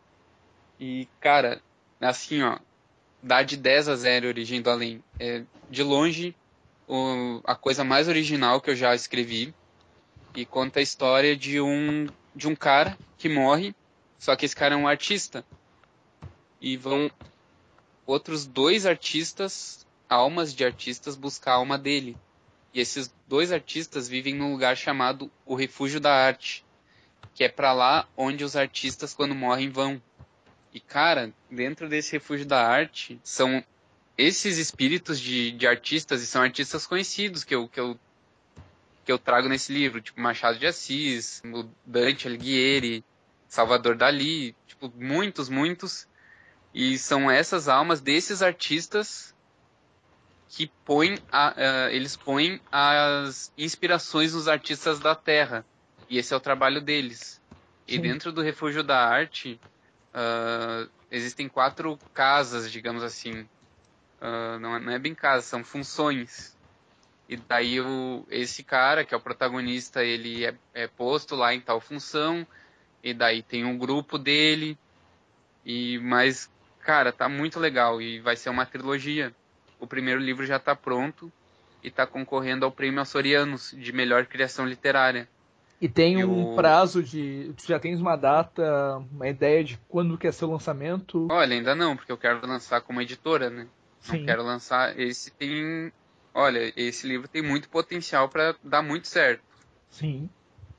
E, cara, assim, ó, dá de dez a zero Origem do Além. É, de longe, o, a coisa mais original que eu já escrevi. E conta a história de um, de um cara que morre, só que esse cara é um artista. E vão, outros dois artistas, almas de artistas, buscar a alma dele. E esses dois artistas vivem num lugar chamado o Refúgio da Arte, que é pra lá onde os artistas, quando morrem, vão. E, cara, dentro desse Refúgio da Arte, são esses espíritos de, de artistas, e são artistas conhecidos que eu, que, eu, que eu trago nesse livro, tipo Machado de Assis, o Dante Alighieri, Salvador Dalí, tipo, muitos, muitos. E são essas almas desses artistas que põem a, uh, eles põem as inspirações nos artistas da Terra. E esse é o trabalho deles. Sim. E dentro do Refúgio da Arte, uh, existem quatro casas, digamos assim. Uh, não, é, não é bem casa, são funções. E daí o, esse cara, que é o protagonista, ele é, é posto lá em tal função. E daí tem um grupo dele. E, mas, cara, tá muito legal. E vai ser uma trilogia. O primeiro livro já tá pronto. E tá concorrendo ao Prêmio Açorianos de melhor criação literária. E tem e um o... prazo de... Tu já tens uma data, uma ideia de quando quer ser o lançamento? Olha, ainda não, porque eu quero lançar como editora, né? Sim. Não quero lançar... Esse tem... Olha, esse livro tem muito potencial para dar muito certo. Sim.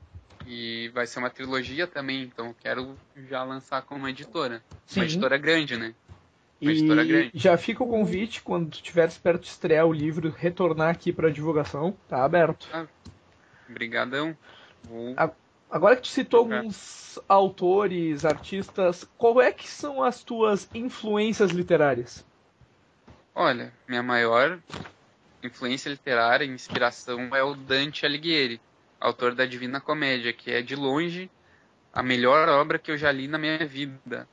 E vai ser uma trilogia também, então eu quero já lançar como editora. Sim. Uma editora grande, né? Uma e editora grande. Já fica o convite, quando tu estiver perto de estrear o livro, retornar aqui para divulgação. Tá aberto. Ah, brigadão. Vou... Agora que tu citou alguns autores, artistas, qual é que são as tuas influências literárias? Olha, minha maior influência literária, inspiração é o Dante Alighieri, autor da Divina Comédia, que é de longe a melhor obra que eu já li na minha vida.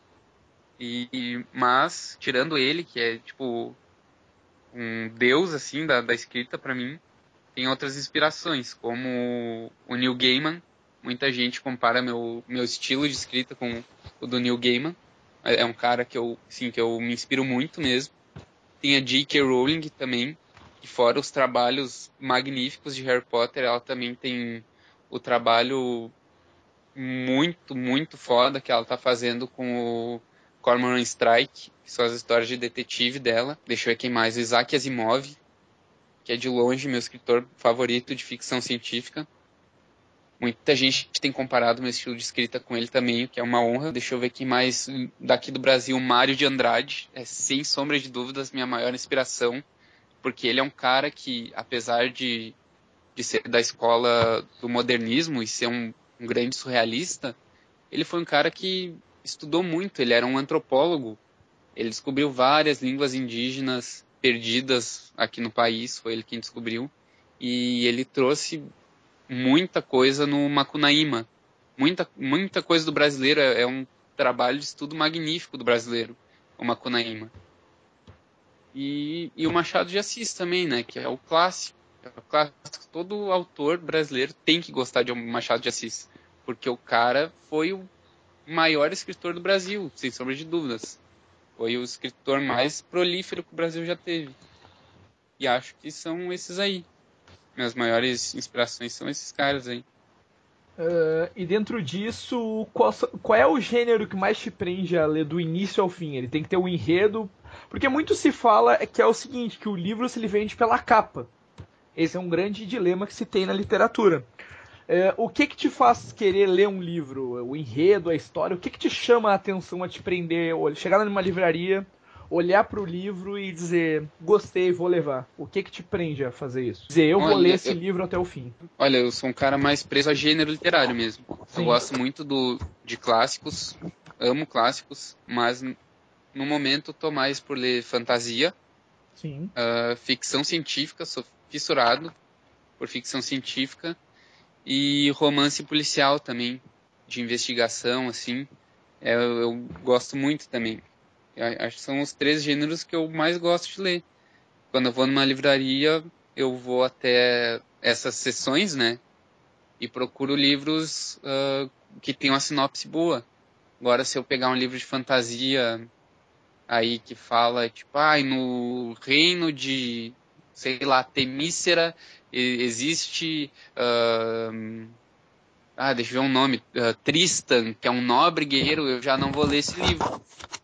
E, mas, tirando ele, que é tipo um deus assim da, da escrita para mim, tem outras inspirações, como o Neil Gaiman. Muita gente compara meu, meu estilo de escrita com o do Neil Gaiman. É um cara que eu, sim, que eu me inspiro muito mesmo. Tem a J K Rowling também, que fora os trabalhos magníficos de Harry Potter, ela também tem o trabalho muito, muito foda que ela tá fazendo com o Cormoran Strike, que são as histórias de detetive dela. Deixa eu ver quem mais. O Isaac Asimov, que é de longe meu escritor favorito de ficção científica. Muita gente tem comparado meu estilo de escrita com ele também, o que é uma honra. Deixa eu ver quem mais. Daqui do Brasil, Mário de Andrade. É, sem sombra de dúvidas, minha maior inspiração. Porque ele é um cara que, apesar de, de ser da escola do modernismo e ser um, um grande surrealista, ele foi um cara que estudou muito. Ele era um antropólogo. Ele descobriu várias línguas indígenas perdidas aqui no país. Foi ele quem descobriu. E ele trouxe muita coisa no Macunaíma. Muita, muita coisa do brasileiro. É, é um trabalho de estudo magnífico do brasileiro, o Macunaíma. E, e o Machado de Assis também, né? Que é o clássico. É o clássico. Todo autor brasileiro tem que gostar de Machado de Assis. Porque o cara foi o maior escritor do Brasil, sem sombra de dúvidas. Foi o escritor mais prolífero que o Brasil já teve. E acho que são esses aí. Minhas maiores inspirações são esses caras aí. Uh, e dentro disso, qual, qual é o gênero que mais te prende a ler do início ao fim? Ele tem que ter um enredo. Porque muito se fala que é o seguinte, que o livro se ele vende pela capa. Esse é um grande dilema que se tem na literatura. Uh, o que que te faz querer ler um livro? O enredo, a história? O que que te chama a atenção a te prender? Chegar numa livraria, olhar para o livro e dizer, gostei, vou levar. O que que te prende a fazer isso? Dizer, eu Olha, vou ler esse eu... livro até o fim. Olha, eu sou um cara mais preso a gênero literário mesmo. Sim. Eu gosto muito do, de clássicos, amo clássicos, mas no momento tô mais por ler fantasia, Sim. Uh, ficção científica, sou fissurado por ficção científica, e romance policial também, de investigação, assim, é, eu, eu gosto muito também. Acho que são os três gêneros que eu mais gosto de ler. Quando eu vou numa livraria, eu vou até essas sessões, né? E procuro livros uh, que tenham uma sinopse boa. Agora, se eu pegar um livro de fantasia aí que fala, tipo, ah, no reino de, sei lá, Temícera existe... Uh, ah, deixa eu ver um nome. Uh, Tristan, que é um nobre guerreiro, eu já não vou ler esse livro.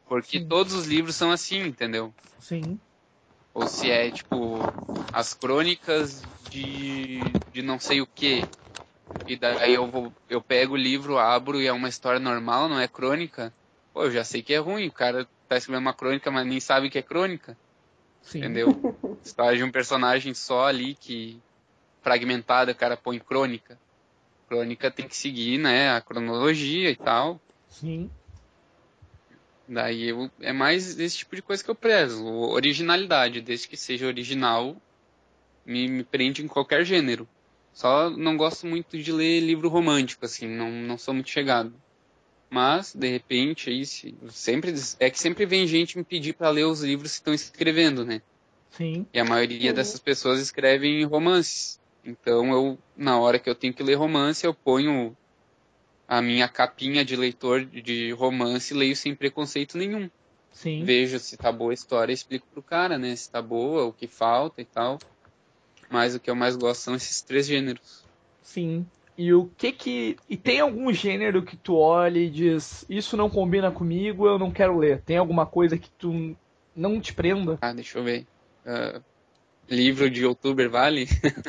Porque Sim. todos os livros são assim, entendeu? Sim. Ou se é, tipo, as crônicas de, de não sei o quê. E daí eu, vou, eu pego o livro, abro e é uma história normal, não é crônica. Pô, eu já sei que é ruim. O cara tá escrevendo uma crônica, mas nem sabe que é crônica. Sim. Entendeu? História de um personagem só ali que... fragmentada, o cara põe crônica. Crônica tem que seguir, né, a cronologia e tal. Sim. Daí eu, é mais esse tipo de coisa que eu prezo. Originalidade, desde que seja original, me, me prende em qualquer gênero. Só não gosto muito de ler livro romântico, assim, não, não sou muito chegado. Mas, de repente, aí, se, sempre, é que sempre vem gente me pedir para ler os livros que estão escrevendo, né? Sim. E a maioria Uhum. dessas pessoas escrevem romances. Então, eu, na hora que eu tenho que ler romance, eu ponho a minha capinha de leitor de romance e leio sem preconceito nenhum. Sim. Vejo se tá boa a história e explico pro cara, né? Se tá boa, o que falta e tal. Mas o que eu mais gosto são esses três gêneros. Sim. E o que que... E tem algum gênero que tu olha e diz, isso não combina comigo, eu não quero ler? Tem alguma coisa que tu não te prenda? Ah, deixa eu ver. Uh, livro de youtuber vale?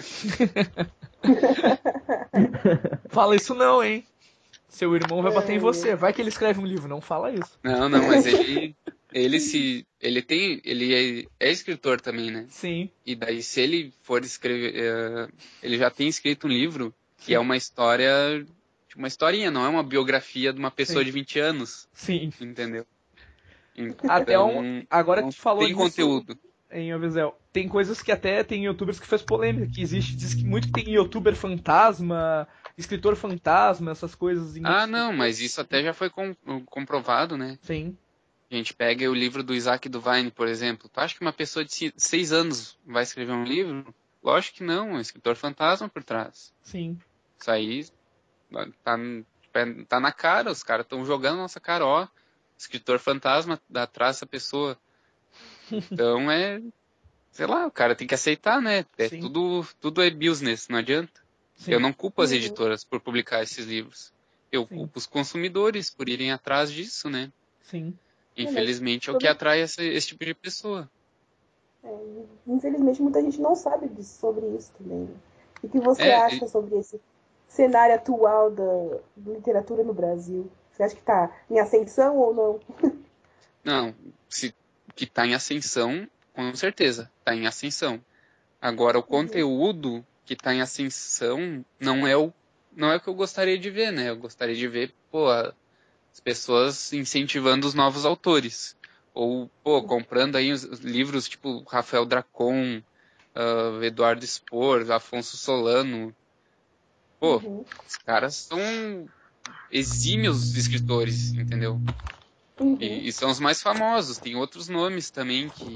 Fala isso não, hein? Seu irmão vai bater em É. você. Vai que ele escreve um livro, não fala isso. Não, não, mas ele... Ele se... Ele tem... Ele é, é escritor também, né? Sim. E daí, se ele for escrever... Uh, ele já tem escrito um livro que é uma história... Uma historinha, não é uma biografia de uma pessoa Sim. de vinte anos. Sim. Entendeu? Até um... Então, Agora que tu falou tem disso... conteúdo. Em Avizel. Tem coisas que até tem youtubers que fez polêmica, que existe, diz que muito que tem youtuber fantasma, escritor fantasma, essas coisas. Em... Ah, não, mas isso até já foi com, comprovado, né? Sim. A gente pega o livro do Isaac Duvine, por exemplo. Tu acha que uma pessoa de seis anos vai escrever um livro? Lógico que não, é um escritor fantasma por trás. Sim. Isso aí tá, tá na cara, os caras estão jogando na nossa cara, ó. Escritor fantasma atrás dessa pessoa. Então é... Sei lá, o cara tem que aceitar, né? É tudo, tudo é business, não adianta. Sim. Eu não culpo as Uhum. editoras por publicar esses livros. Eu Sim. culpo os consumidores por irem atrás disso, né? Sim. Infelizmente é o todo- que atrai essa, esse tipo de pessoa. É, infelizmente, muita gente não sabe disso, sobre isso também. Né? O que você É, acha sobre esse cenário atual da, da literatura no Brasil? Você acha que está em ascensão ou não? Não, se que tá em ascensão, com certeza, tá em ascensão. Agora, o conteúdo que tá em ascensão não é o, não é o que eu gostaria de ver, né? Eu gostaria de ver, pô, as pessoas incentivando os novos autores. Ou, pô, comprando aí os livros tipo Rafael Dracon, uh, Eduardo Spor, Afonso Solano. Pô, Uhum. os caras são exímios escritores, entendeu? Uhum. E, e são os mais famosos. Tem outros nomes também que,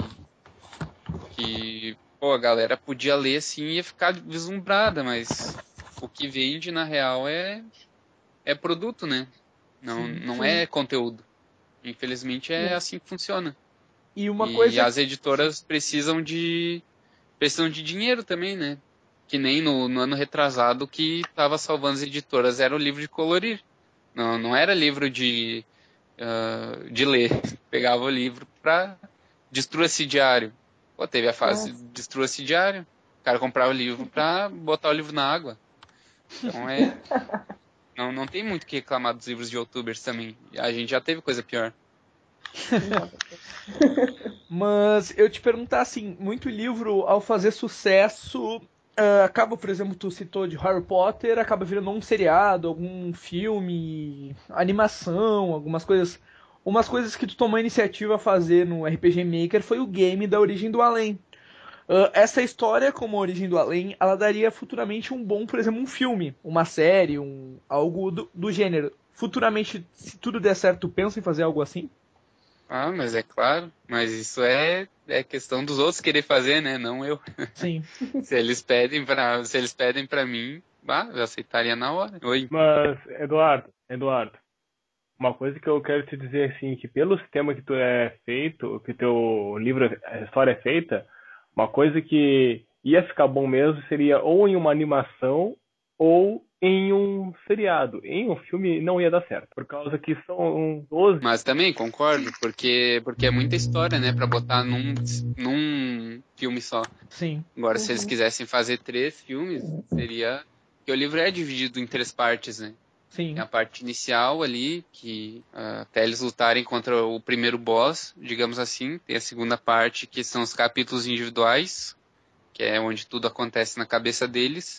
que pô, a galera podia ler assim e ia ficar vislumbrada, mas o que vende na real é, é produto, né? Não, Sim, não sim. é conteúdo. Infelizmente é Sim. assim que funciona. E uma e coisa... as editoras precisam de precisam de dinheiro também, né? Que nem no, no ano retrasado que estava salvando as editoras era o livro de colorir. Não, não era livro de, uh, de ler. Pegava o livro para Destrua-se Diário. Pô, teve a fase Nossa. Destrua-se Diário. O cara comprava o livro para botar o livro na água. Então é... Não, não tem muito o que reclamar dos livros de youtubers também. A gente já teve coisa pior. Mas eu te perguntar assim, muito livro ao fazer sucesso uh, acaba, por exemplo, tu citou de Harry Potter, acaba virando um seriado, algum filme, animação, algumas coisas. Umas coisas que tu tomou a iniciativa a fazer no R P G Maker foi o game da Origem do Além. Uh, essa história, como a Origem do Além, ela daria futuramente um bom, por exemplo, um filme, uma série, um, algo do, do gênero. Futuramente, se tudo der certo, tu pensa em fazer algo assim? Ah, mas é claro. Mas isso é, é questão dos outros querer fazer, né? Não eu. Sim. Se eles pedem pra, se eles pedem pra mim, bah, eu aceitaria na hora. Oi. Mas, Eduardo, Eduardo, uma coisa que eu quero te dizer assim, que pelo sistema que tu é feito, que teu livro, a história é feita, uma coisa que ia ficar bom mesmo seria ou em uma animação ou em um seriado. Em um filme não ia dar certo, por causa que são doze... Mas também concordo, porque, porque é muita história, né, pra botar num, num filme só. Sim. Agora, se eles Uhum. quisessem fazer três filmes, seria... Porque o livro é dividido em três partes, né? Sim. Tem a parte inicial ali, que uh, até eles lutarem contra o primeiro boss, digamos assim. Tem a segunda parte, que são os capítulos individuais, que é onde tudo acontece na cabeça deles.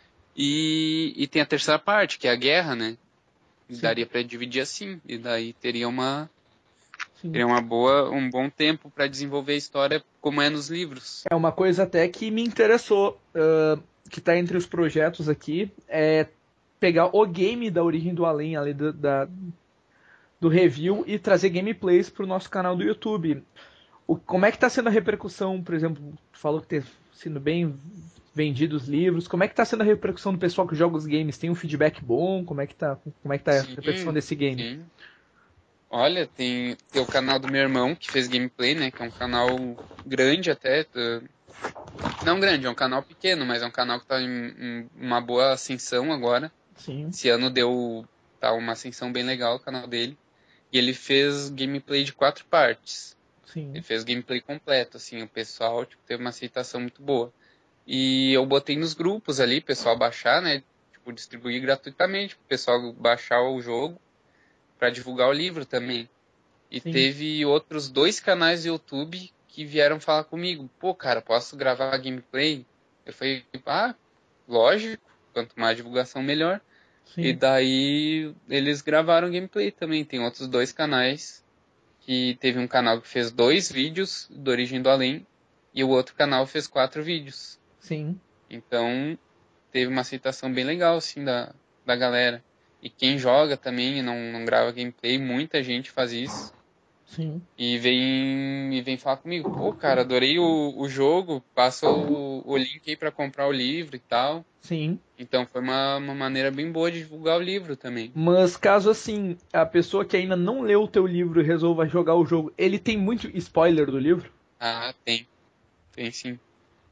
E, e tem a terceira parte, que é a guerra, né? E Sim. daria pra dividir assim. E daí teria uma, Sim. teria uma boa, um bom tempo pra desenvolver a história como é nos livros. É uma coisa até que me interessou, uh, que tá entre os projetos aqui, é pegar o game da Origem do Além, ali do, da, do review, e trazer gameplays pro nosso canal do YouTube. O, como é que tá sendo a repercussão, por exemplo, tu falou que tem sido bem vendidos livros, como é que tá sendo a repercussão do pessoal que joga os games? Tem um feedback bom? Como é que tá, como é que tá a Sim, repercussão desse game? sim. Olha, tem, tem o canal do meu irmão, que fez gameplay, né? Que é um canal grande até. tá- Não grande, é um canal pequeno, mas é um canal que tá em, em uma boa ascensão agora. Sim, Esse ano deu tá uma ascensão bem legal o canal dele. E ele fez gameplay de quatro partes. sim, Ele fez gameplay completo, assim, o pessoal tipo, teve uma aceitação muito boa. E eu botei nos grupos ali, o pessoal baixar, né? Tipo, distribuir gratuitamente, o pessoal baixar o jogo para divulgar o livro também. E sim, teve outros dois canais do YouTube que vieram falar comigo. Pô, cara, posso gravar gameplay? Eu falei, ah, lógico, quanto mais divulgação, melhor. E sim, daí eles gravaram gameplay também. Tem outros dois canais, que teve um canal que fez dois vídeos do Origem do Além e o outro canal fez quatro vídeos. sim, Então teve uma aceitação bem legal assim da, da galera. E quem joga também e não, não grava gameplay, muita gente faz isso. sim. E vem, e vem falar comigo, pô, cara, adorei o, o jogo, passa o, o link aí pra comprar o livro e tal. Sim. Então foi uma, uma maneira bem boa de divulgar o livro também. Mas caso assim, a pessoa que ainda não leu o teu livro e resolva jogar o jogo, ele tem muito spoiler do livro? Ah, tem. Tem sim.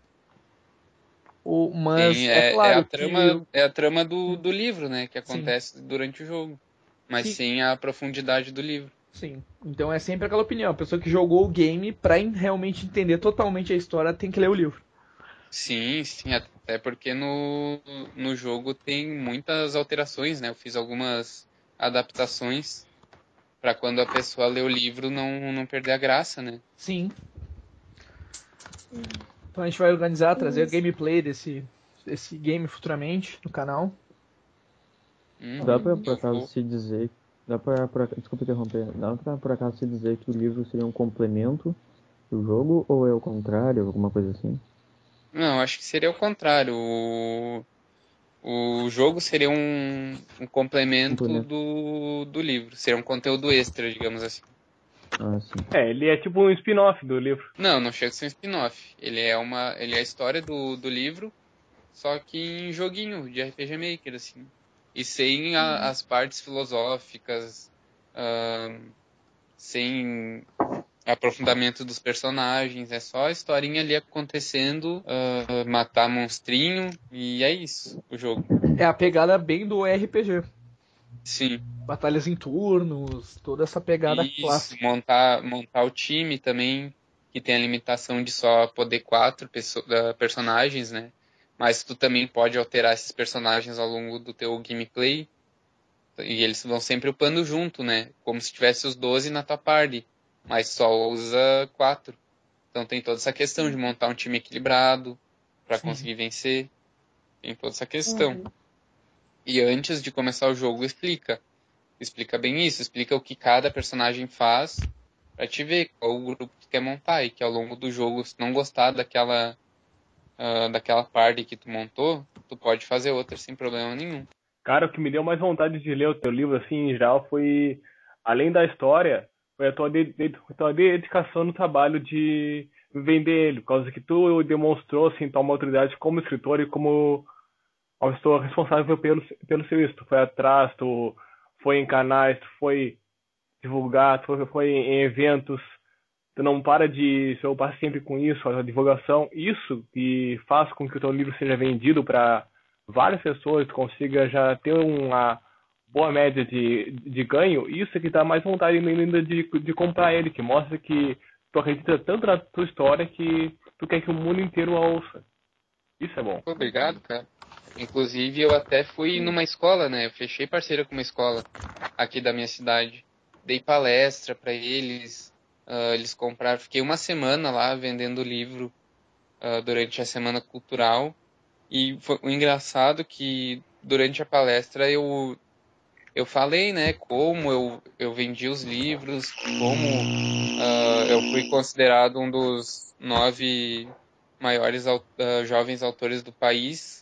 O, mas Tem, é é, é a claro trama, que. é a trama do, do livro, né? Que Sim, acontece durante o jogo. Mas sim, sem a profundidade do livro. sim. Então é sempre aquela opinião. A pessoa que jogou o game, pra em- realmente entender totalmente a história, tem que ler o livro. Sim, sim, até porque no, no jogo tem muitas alterações, né? Eu fiz algumas adaptações para quando a pessoa lê o livro não, não perder a graça, né? Sim. Então a gente vai organizar, trazer Isso. gameplay desse, desse game futuramente no canal. Uhum, Dá pra, por eu acaso, vou. se dizer... Dá pra, por, aca- desculpa interromper. Dá pra, por acaso, se dizer que o livro seria um complemento do jogo, ou é o contrário, alguma coisa assim? Não, acho que seria o contrário. O, o jogo seria um, um complemento Complemento. do, do livro. Seria um conteúdo extra, digamos assim. Ah, sim. É, ele é tipo um spin-off do livro. Não, não chega a ser um spin-off. Ele é uma, ele é a história do, do livro, só que em joguinho de R P G Maker, assim. E sem a- as partes filosóficas, ahn, sem aprofundamento dos personagens. É só a historinha ali acontecendo, ah, matar monstrinho, e é isso, o jogo. É a pegada bem do R P G. Sim, Batalhas em turnos, toda essa pegada isso. clássica. Montar, montar o time também, que tem a limitação de só poder quatro pesso- ah, personagens, né? Mas tu também pode alterar esses personagens ao longo do teu gameplay. E eles vão sempre upando junto, né? Como se tivesse os doze na tua party. Mas só usa quatro. Então tem toda essa questão de montar um time equilibrado para Sim. conseguir vencer. Tem toda essa questão. Uhum. E antes de começar o jogo, explica. Explica bem isso. Explica o que cada personagem faz pra te ver qual o grupo que tu quer montar. E que ao longo do jogo, se não gostar daquela, ah, daquela party que tu montou, tu pode fazer outra sem problema nenhum. Cara, o que me deu mais vontade de ler o teu livro, assim, em geral, foi, além da história, foi a tua, de- de- tua dedicação no trabalho de vender ele, por causa que tu demonstrou, assim, tua maturidade como escritor e como uma pessoa responsável pelo, pelo serviço. Tu foi atrás, tu foi em canais, tu foi divulgar, tu foi, foi em eventos, tu não para de se preocupar sempre com isso, a divulgação. Isso que faz com que o teu livro seja vendido para várias pessoas, tu consiga já ter uma boa média de, de ganho, isso é que dá mais vontade ainda de, de comprar ele, que mostra que tu acredita tanto na tua história que tu quer que o mundo inteiro a ouça. Isso é bom. Obrigado, cara. Inclusive, eu até fui numa escola, né? Eu fechei parceira com uma escola aqui da minha cidade. Dei palestra para eles, uh, eles compraram. Fiquei uma semana lá vendendo livro uh, durante a Semana Cultural. E foi o engraçado que durante a palestra eu, eu falei, né, como eu, eu vendi os livros, como uh, eu fui considerado um dos nove maiores uh, jovens autores do país.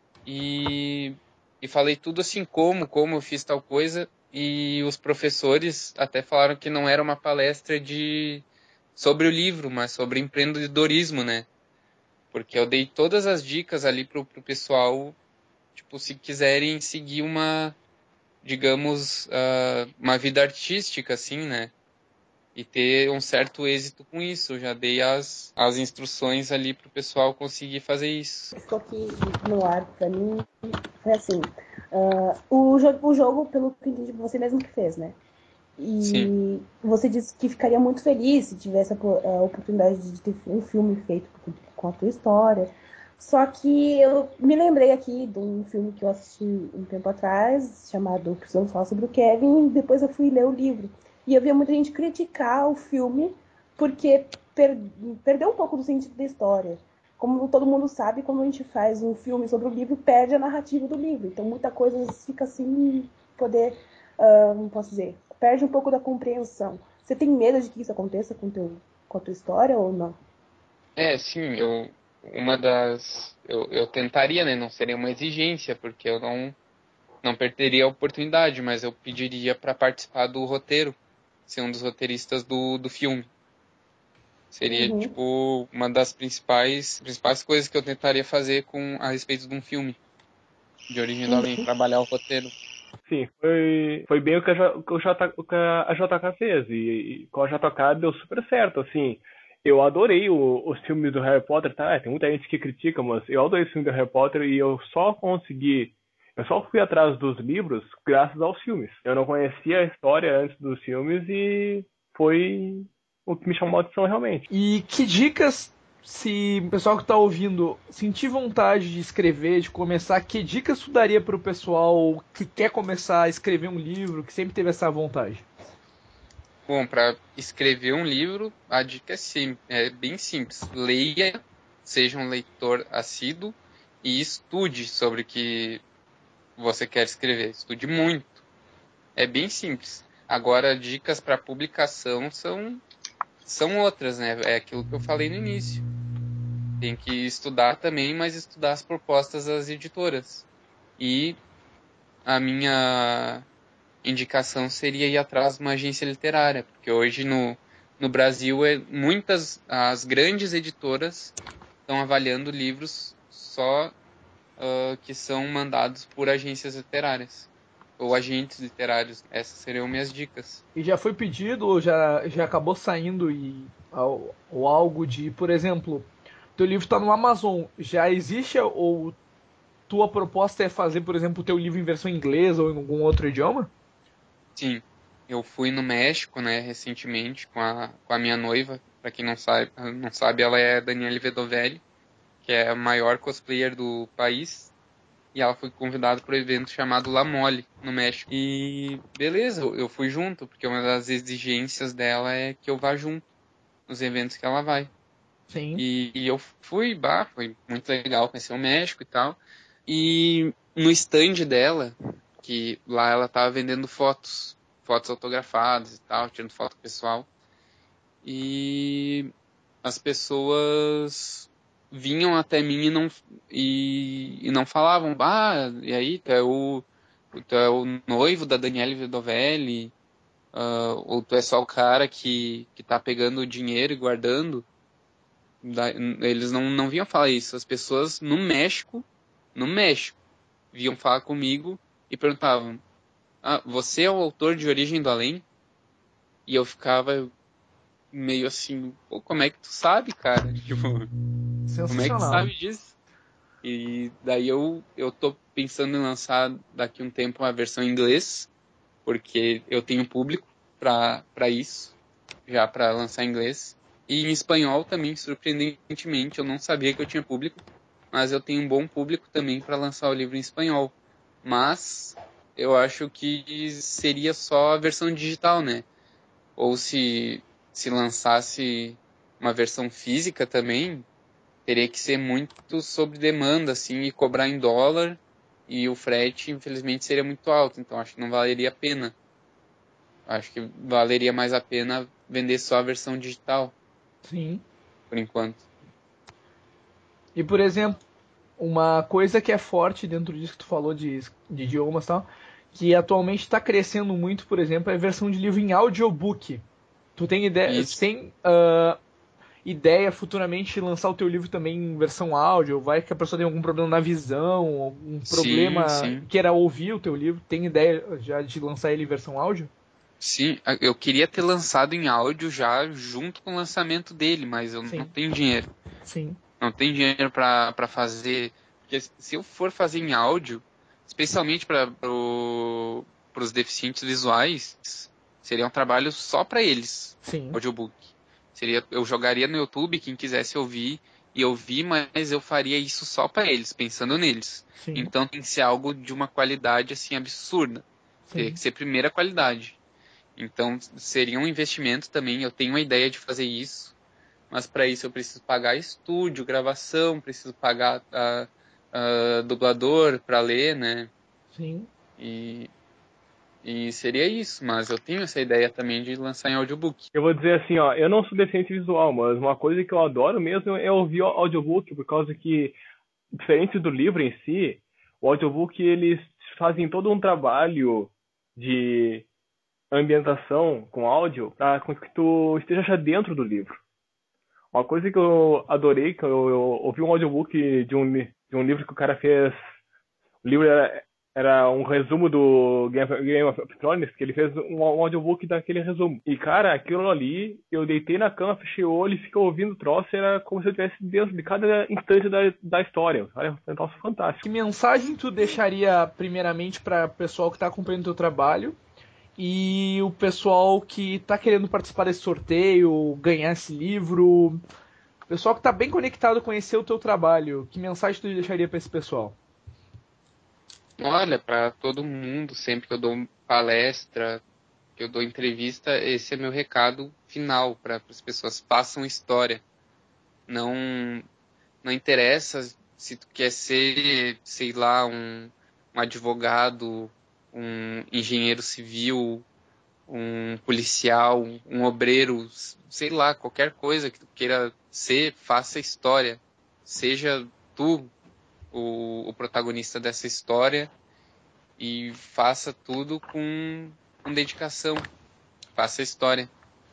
E, e falei tudo assim, como, como eu fiz tal coisa, e os professores até falaram que não era uma palestra de, sobre o livro, mas sobre empreendedorismo, né? Porque eu dei todas as dicas ali pro, pro pessoal, tipo, se quiserem seguir uma, digamos, uh, uma vida artística, assim, né? E ter um certo êxito com isso. Eu já dei as, as instruções ali pro pessoal conseguir fazer isso. Ficou aqui no ar pra mim. Foi assim, uh, o, jo- o jogo, pelo que entendi, você mesmo que fez, né? E Sim. você disse que ficaria muito feliz se tivesse a, po- a oportunidade de ter um filme feito com, com a tua história. Só que eu me lembrei aqui de um filme que eu assisti um tempo atrás, chamado Precisamos Falar sobre o Kevin, e depois eu fui ler o livro. E eu via muita gente criticar o filme porque per- perdeu um pouco do sentido da história. Como todo mundo sabe, quando a gente faz um filme sobre o livro, perde a narrativa do livro. Então muita coisa fica assim, poder, uh, não posso dizer, perde um pouco da compreensão. Você tem medo de que isso aconteça com, teu, com a tua história ou não? É, sim, eu, uma das, eu, eu tentaria, né, não seria uma exigência, porque eu não, não perderia a oportunidade, mas eu pediria para participar do roteiro, ser um dos roteiristas do, do filme. Seria, Uhum. tipo, uma das principais, principais coisas que eu tentaria fazer com, a respeito de um filme de origem do além, trabalhar o roteiro. Sim, foi, foi bem o que a, J- o que o J- o que a J K fez. E, e com a J K deu super certo, assim. Eu adorei o- os filmes do Harry Potter, tá? É, tem muita gente que critica, mas eu adorei os filmes do Harry Potter e eu só consegui. Eu só fui atrás dos livros graças aos filmes. Eu não conhecia a história antes dos filmes e foi o que me chamou a atenção realmente. E que dicas, se o pessoal que está ouvindo sentir vontade de escrever, de começar, que dicas tu daria para o pessoal que quer começar a escrever um livro, que sempre teve essa vontade? Bom, para escrever um livro, a dica é, sim, é bem simples. Leia, seja um leitor assíduo e estude sobre o que você quer escrever. Estude muito. É bem simples. Agora, dicas para publicação são, são outras, né? É aquilo que eu falei no início. Tem que estudar também, mas estudar as propostas das editoras. E a minha indicação seria ir atrás de uma agência literária, porque hoje no, no Brasil é, muitas, as grandes editoras estão avaliando livros só uh, que são mandados por agências literárias ou agentes literários. Essas seriam minhas dicas. E já foi pedido ou já, já acabou saindo e, ou, ou algo de, por exemplo, teu livro está no Amazon, já existe ou tua proposta é fazer, por exemplo, o teu livro em versão inglesa ou em algum outro idioma? Sim, eu fui no México, né, recentemente com a, com a minha noiva. Para quem não sabe, não sabe, ela é Daniele Vedovelli, que é a maior cosplayer do país. E ela foi convidada para um evento chamado La Mole, no México. E beleza, eu fui junto, porque uma das exigências dela é que eu vá junto nos eventos que ela vai. Sim. E, e eu fui, bah, foi muito legal conhecer o México e tal. E no stand dela, que lá ela tava vendendo fotos, fotos autografadas e tal, tirando foto pessoal. E as pessoas vinham até mim e não, e, e não falavam, ah, e aí, tu é o, tu é o noivo da Daniele Vedovelli, uh, ou tu é só o cara que, que tá pegando o dinheiro e guardando. Da, eles não, não vinham falar isso. As pessoas no México, no México, vinham falar comigo e perguntavam, ah, você é o autor de Origem do Além? E eu ficava meio assim, pô, como é que tu sabe, cara? Tipo, como é que tu Sensacional. sabe disso? E daí eu, eu tô pensando em lançar daqui a um tempo uma versão em inglês, porque eu tenho público para isso, já para lançar em inglês. E em espanhol também, surpreendentemente, eu não sabia que eu tinha público, mas eu tenho um bom público também para lançar o livro em espanhol. Mas eu acho que seria só a versão digital, né? Ou se, se lançasse uma versão física também, teria que ser muito sob demanda, assim, e cobrar em dólar, e o frete, infelizmente, seria muito alto, então acho que não valeria a pena. Acho que valeria mais a pena vender só a versão digital, Sim. por enquanto. E, por exemplo, uma coisa que é forte dentro disso que tu falou de, de idiomas e tal, que atualmente está crescendo muito, por exemplo, é a versão de livro em audiobook. Tu tem ideia, Isso. tem uh, ideia futuramente de lançar o teu livro também em versão áudio? Vai que a pessoa tem algum problema na visão, algum problema, Sim, sim. queira ouvir o teu livro, tem ideia já de lançar ele em versão áudio? Sim, eu queria ter lançado em áudio já junto com o lançamento dele, mas eu Sim. não tenho dinheiro. Sim. Não tenho dinheiro para fazer. Porque se eu for fazer em áudio, especialmente para pro, os deficientes visuais, seria um trabalho só para eles. Sim. Audiobook. Seria, eu jogaria no YouTube, quem quisesse ouvir, e ouvir, mas eu faria isso só para eles, pensando neles. Sim. Então tem que ser algo de uma qualidade assim absurda. Sim. Teria que ser primeira qualidade. Então seria um investimento também. Eu tenho a ideia de fazer isso. Mas para isso eu preciso pagar estúdio, gravação, preciso pagar a, a dublador para ler, né? Sim. E, e seria isso, mas eu tenho essa ideia também de lançar em audiobook. Eu vou dizer assim, ó, eu não sou deficiente visual, mas uma coisa que eu adoro mesmo é ouvir o audiobook, por causa que, diferente do livro em si, o audiobook, eles fazem todo um trabalho de ambientação com áudio para que tu esteja já dentro do livro. Uma coisa que eu adorei, que eu, eu ouvi um audiobook de um, de um livro que o cara fez. O livro era, era um resumo do Game of Thrones, que ele fez um, um audiobook daquele resumo. E, cara, aquilo ali, eu deitei na cama, fechei o olho e fiquei ouvindo o troço, era como se eu estivesse dentro de cada instante da, da história. Olha, é um troço fantástico. Que mensagem tu deixaria, primeiramente, para o pessoal que está acompanhando o teu trabalho? E o pessoal que tá querendo participar desse sorteio, ganhar esse livro, o pessoal que tá bem conectado a conhecer o teu trabalho, que mensagem tu deixaria para esse pessoal? Olha, para todo mundo, sempre que eu dou palestra, que eu dou entrevista, esse é meu recado final para as pessoas. Façam história. Não, não interessa se tu quer ser, sei lá, um, um advogado, um engenheiro civil, um policial, um obreiro, sei lá, qualquer coisa que tu queira ser, faça história. Seja tu o, o protagonista dessa história e faça tudo com, com dedicação. Faça história.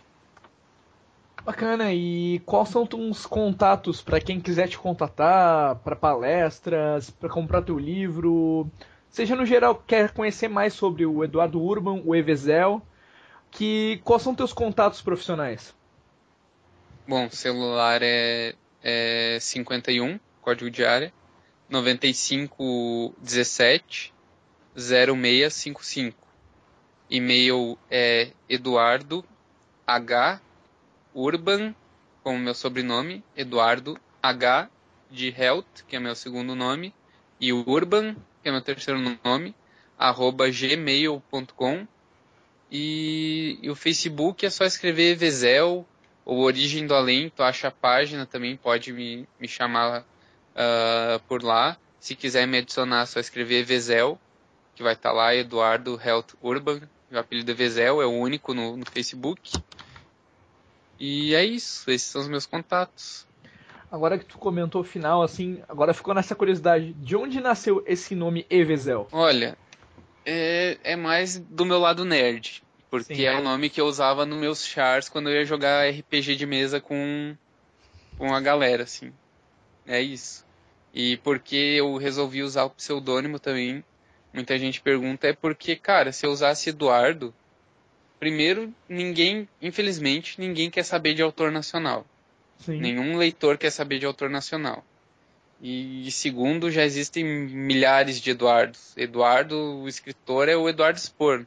Bacana, e quais são os contatos para quem quiser te contatar, para palestras, para comprar teu livro? Seja no geral, quer conhecer mais sobre o Eduardo Urban, o Evezel, que quais são teus contatos profissionais? Bom, celular é, é cinquenta e um, código de área, noventa e cinco dezessete zero seis cinco cinco. E-mail é Eduardo H Urban, como meu sobrenome, Eduardo H de Health, que é meu segundo nome, e Urban, que é meu terceiro nome, arroba gmail ponto com. E, e o Facebook é só escrever Evezel ou Origem do Além, tu acha a página também, pode me, me chamar uh, por lá. Se quiser me adicionar, é só escrever Evezel, que vai estar lá, Eduardo Health Urban. O apelido Evezel é o único no, no Facebook. E é isso, esses são os meus contatos. Agora que tu comentou o final, assim, agora ficou nessa curiosidade, de onde nasceu esse nome Evezel? Olha, é, é mais do meu lado nerd, porque Sim. é o nome que eu usava nos meus chars quando eu ia jogar R P G de mesa com, com a galera, assim. É isso. E porque eu resolvi usar o pseudônimo também, muita gente pergunta, é porque, cara, se eu usasse Eduardo, primeiro, ninguém, infelizmente, ninguém quer saber de autor nacional. Sim. Nenhum leitor quer saber de autor nacional. E segundo, já existem milhares de Eduardos. Eduardo, o escritor, é o Eduardo Spor.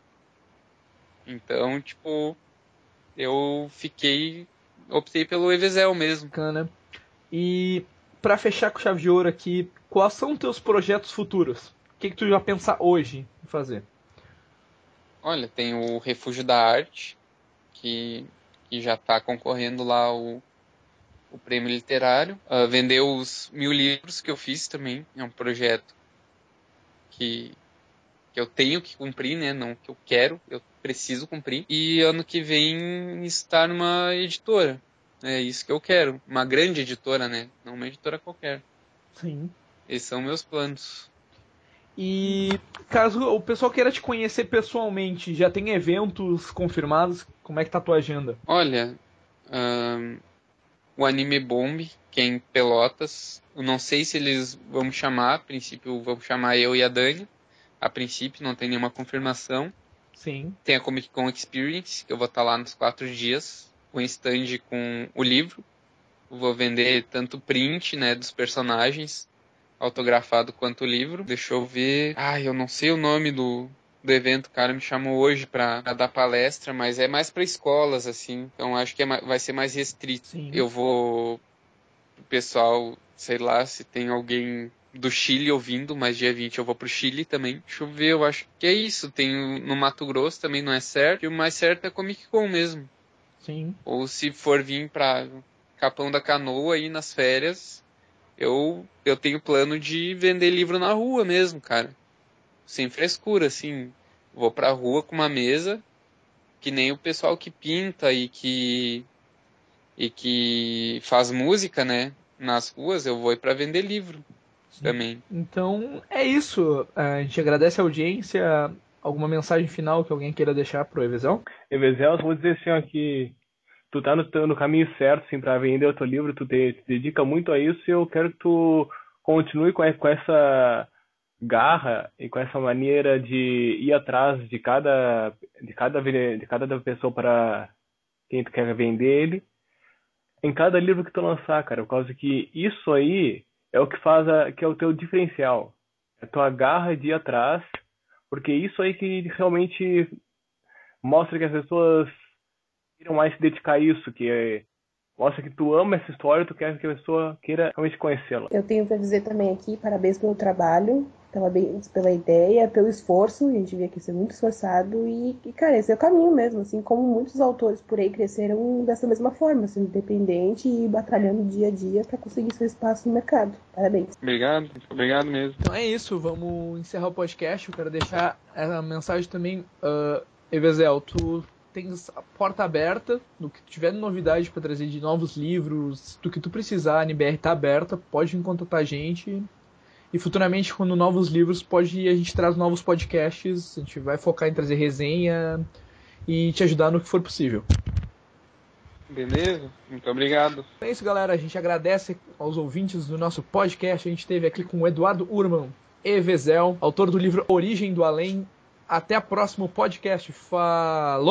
Então, tipo, eu fiquei... optei pelo Evezel mesmo. Bacana. E pra fechar com chave de ouro aqui, quais são os teus projetos futuros? O que, que tu já pensa hoje em fazer? Olha, tem o Refúgio da Arte, que, que já está concorrendo lá o, o prêmio literário. Uh, vender os mil livros que eu fiz também, é um projeto que, que eu tenho que cumprir, né? Não que eu quero, eu preciso cumprir. E ano que vem estar numa editora. É isso que eu quero. Uma grande editora, né? Não uma editora qualquer. Sim. Esses são meus planos. E caso o pessoal queira te conhecer pessoalmente, já tem eventos confirmados? Como é que tá a tua agenda? Olha, um, o Anime Bomb, que é em Pelotas. Eu não sei se eles vão me chamar. A princípio vão chamar eu e a Dani. A princípio não tem nenhuma confirmação. Sim. Tem a Comic Con Experience, que eu vou estar lá nos quatro dias. Com stand com o livro. Eu vou vender tanto print, né, dos personagens, autografado, quanto o livro. Deixa eu ver... Ah, eu não sei o nome do, do evento. O cara me chamou hoje pra, pra dar palestra, mas é mais pra escolas, assim. Então acho que é, vai ser mais restrito. Sim. Eu vou... O pessoal, sei lá, se tem alguém do Chile ouvindo, mas dia vinte eu vou pro Chile também. Deixa eu ver, eu acho que é isso. Tem no Mato Grosso também, não é certo. E o mais certo é Comic Con mesmo. Sim. Ou se for vir pra Capão da Canoa aí nas férias, eu, eu tenho plano de vender livro na rua mesmo, cara. Sem frescura, assim. Vou pra rua com uma mesa, que nem o pessoal que pinta e que, e que faz música, né? Nas ruas, eu vou ir pra vender livro. Sim. Também. Então, é isso. A gente agradece a audiência. Alguma mensagem final que alguém queira deixar pro Evezel? Evezel, eu vou dizer assim, ó, que tu tá no, no caminho certo, assim, pra vender o teu livro, tu te, te dedica muito a isso e eu quero que tu continue com, com essa garra e com essa maneira de ir atrás de cada, de cada, de cada pessoa para quem tu quer vender ele, em cada livro que tu lançar, cara, por causa que isso aí é o que faz, a, que é o teu diferencial, a tua garra de ir atrás, porque isso aí que realmente mostra que as pessoas queiram mais se dedicar a isso, que é, mostra que tu ama essa história, tu quer que a pessoa queira realmente conhecê-la. Eu tenho para dizer também aqui, parabéns pelo trabalho, parabéns pela ideia, pelo esforço, a gente vê que isso é muito esforçado e, e, cara, esse é o caminho mesmo, assim, como muitos autores por aí cresceram dessa mesma forma, sendo independente e batalhando dia a dia para conseguir seu espaço no mercado. Parabéns. Obrigado, obrigado mesmo. Então é isso, vamos encerrar o podcast. Eu quero deixar a mensagem também, uh, Evezel, tu tens a porta aberta, no que tiver novidade para trazer de novos livros, do que tu precisar, a N B R tá aberta, pode vir contatar a gente. E futuramente, quando novos livros, pode a gente traz novos podcasts, a gente vai focar em trazer resenha e te ajudar no que for possível. Beleza? Muito obrigado. É isso, galera. A gente agradece aos ouvintes do nosso podcast. A gente esteve aqui com o Eduardo Urban, Evezel, autor do livro Origem do Além. Até o próximo podcast. Falou!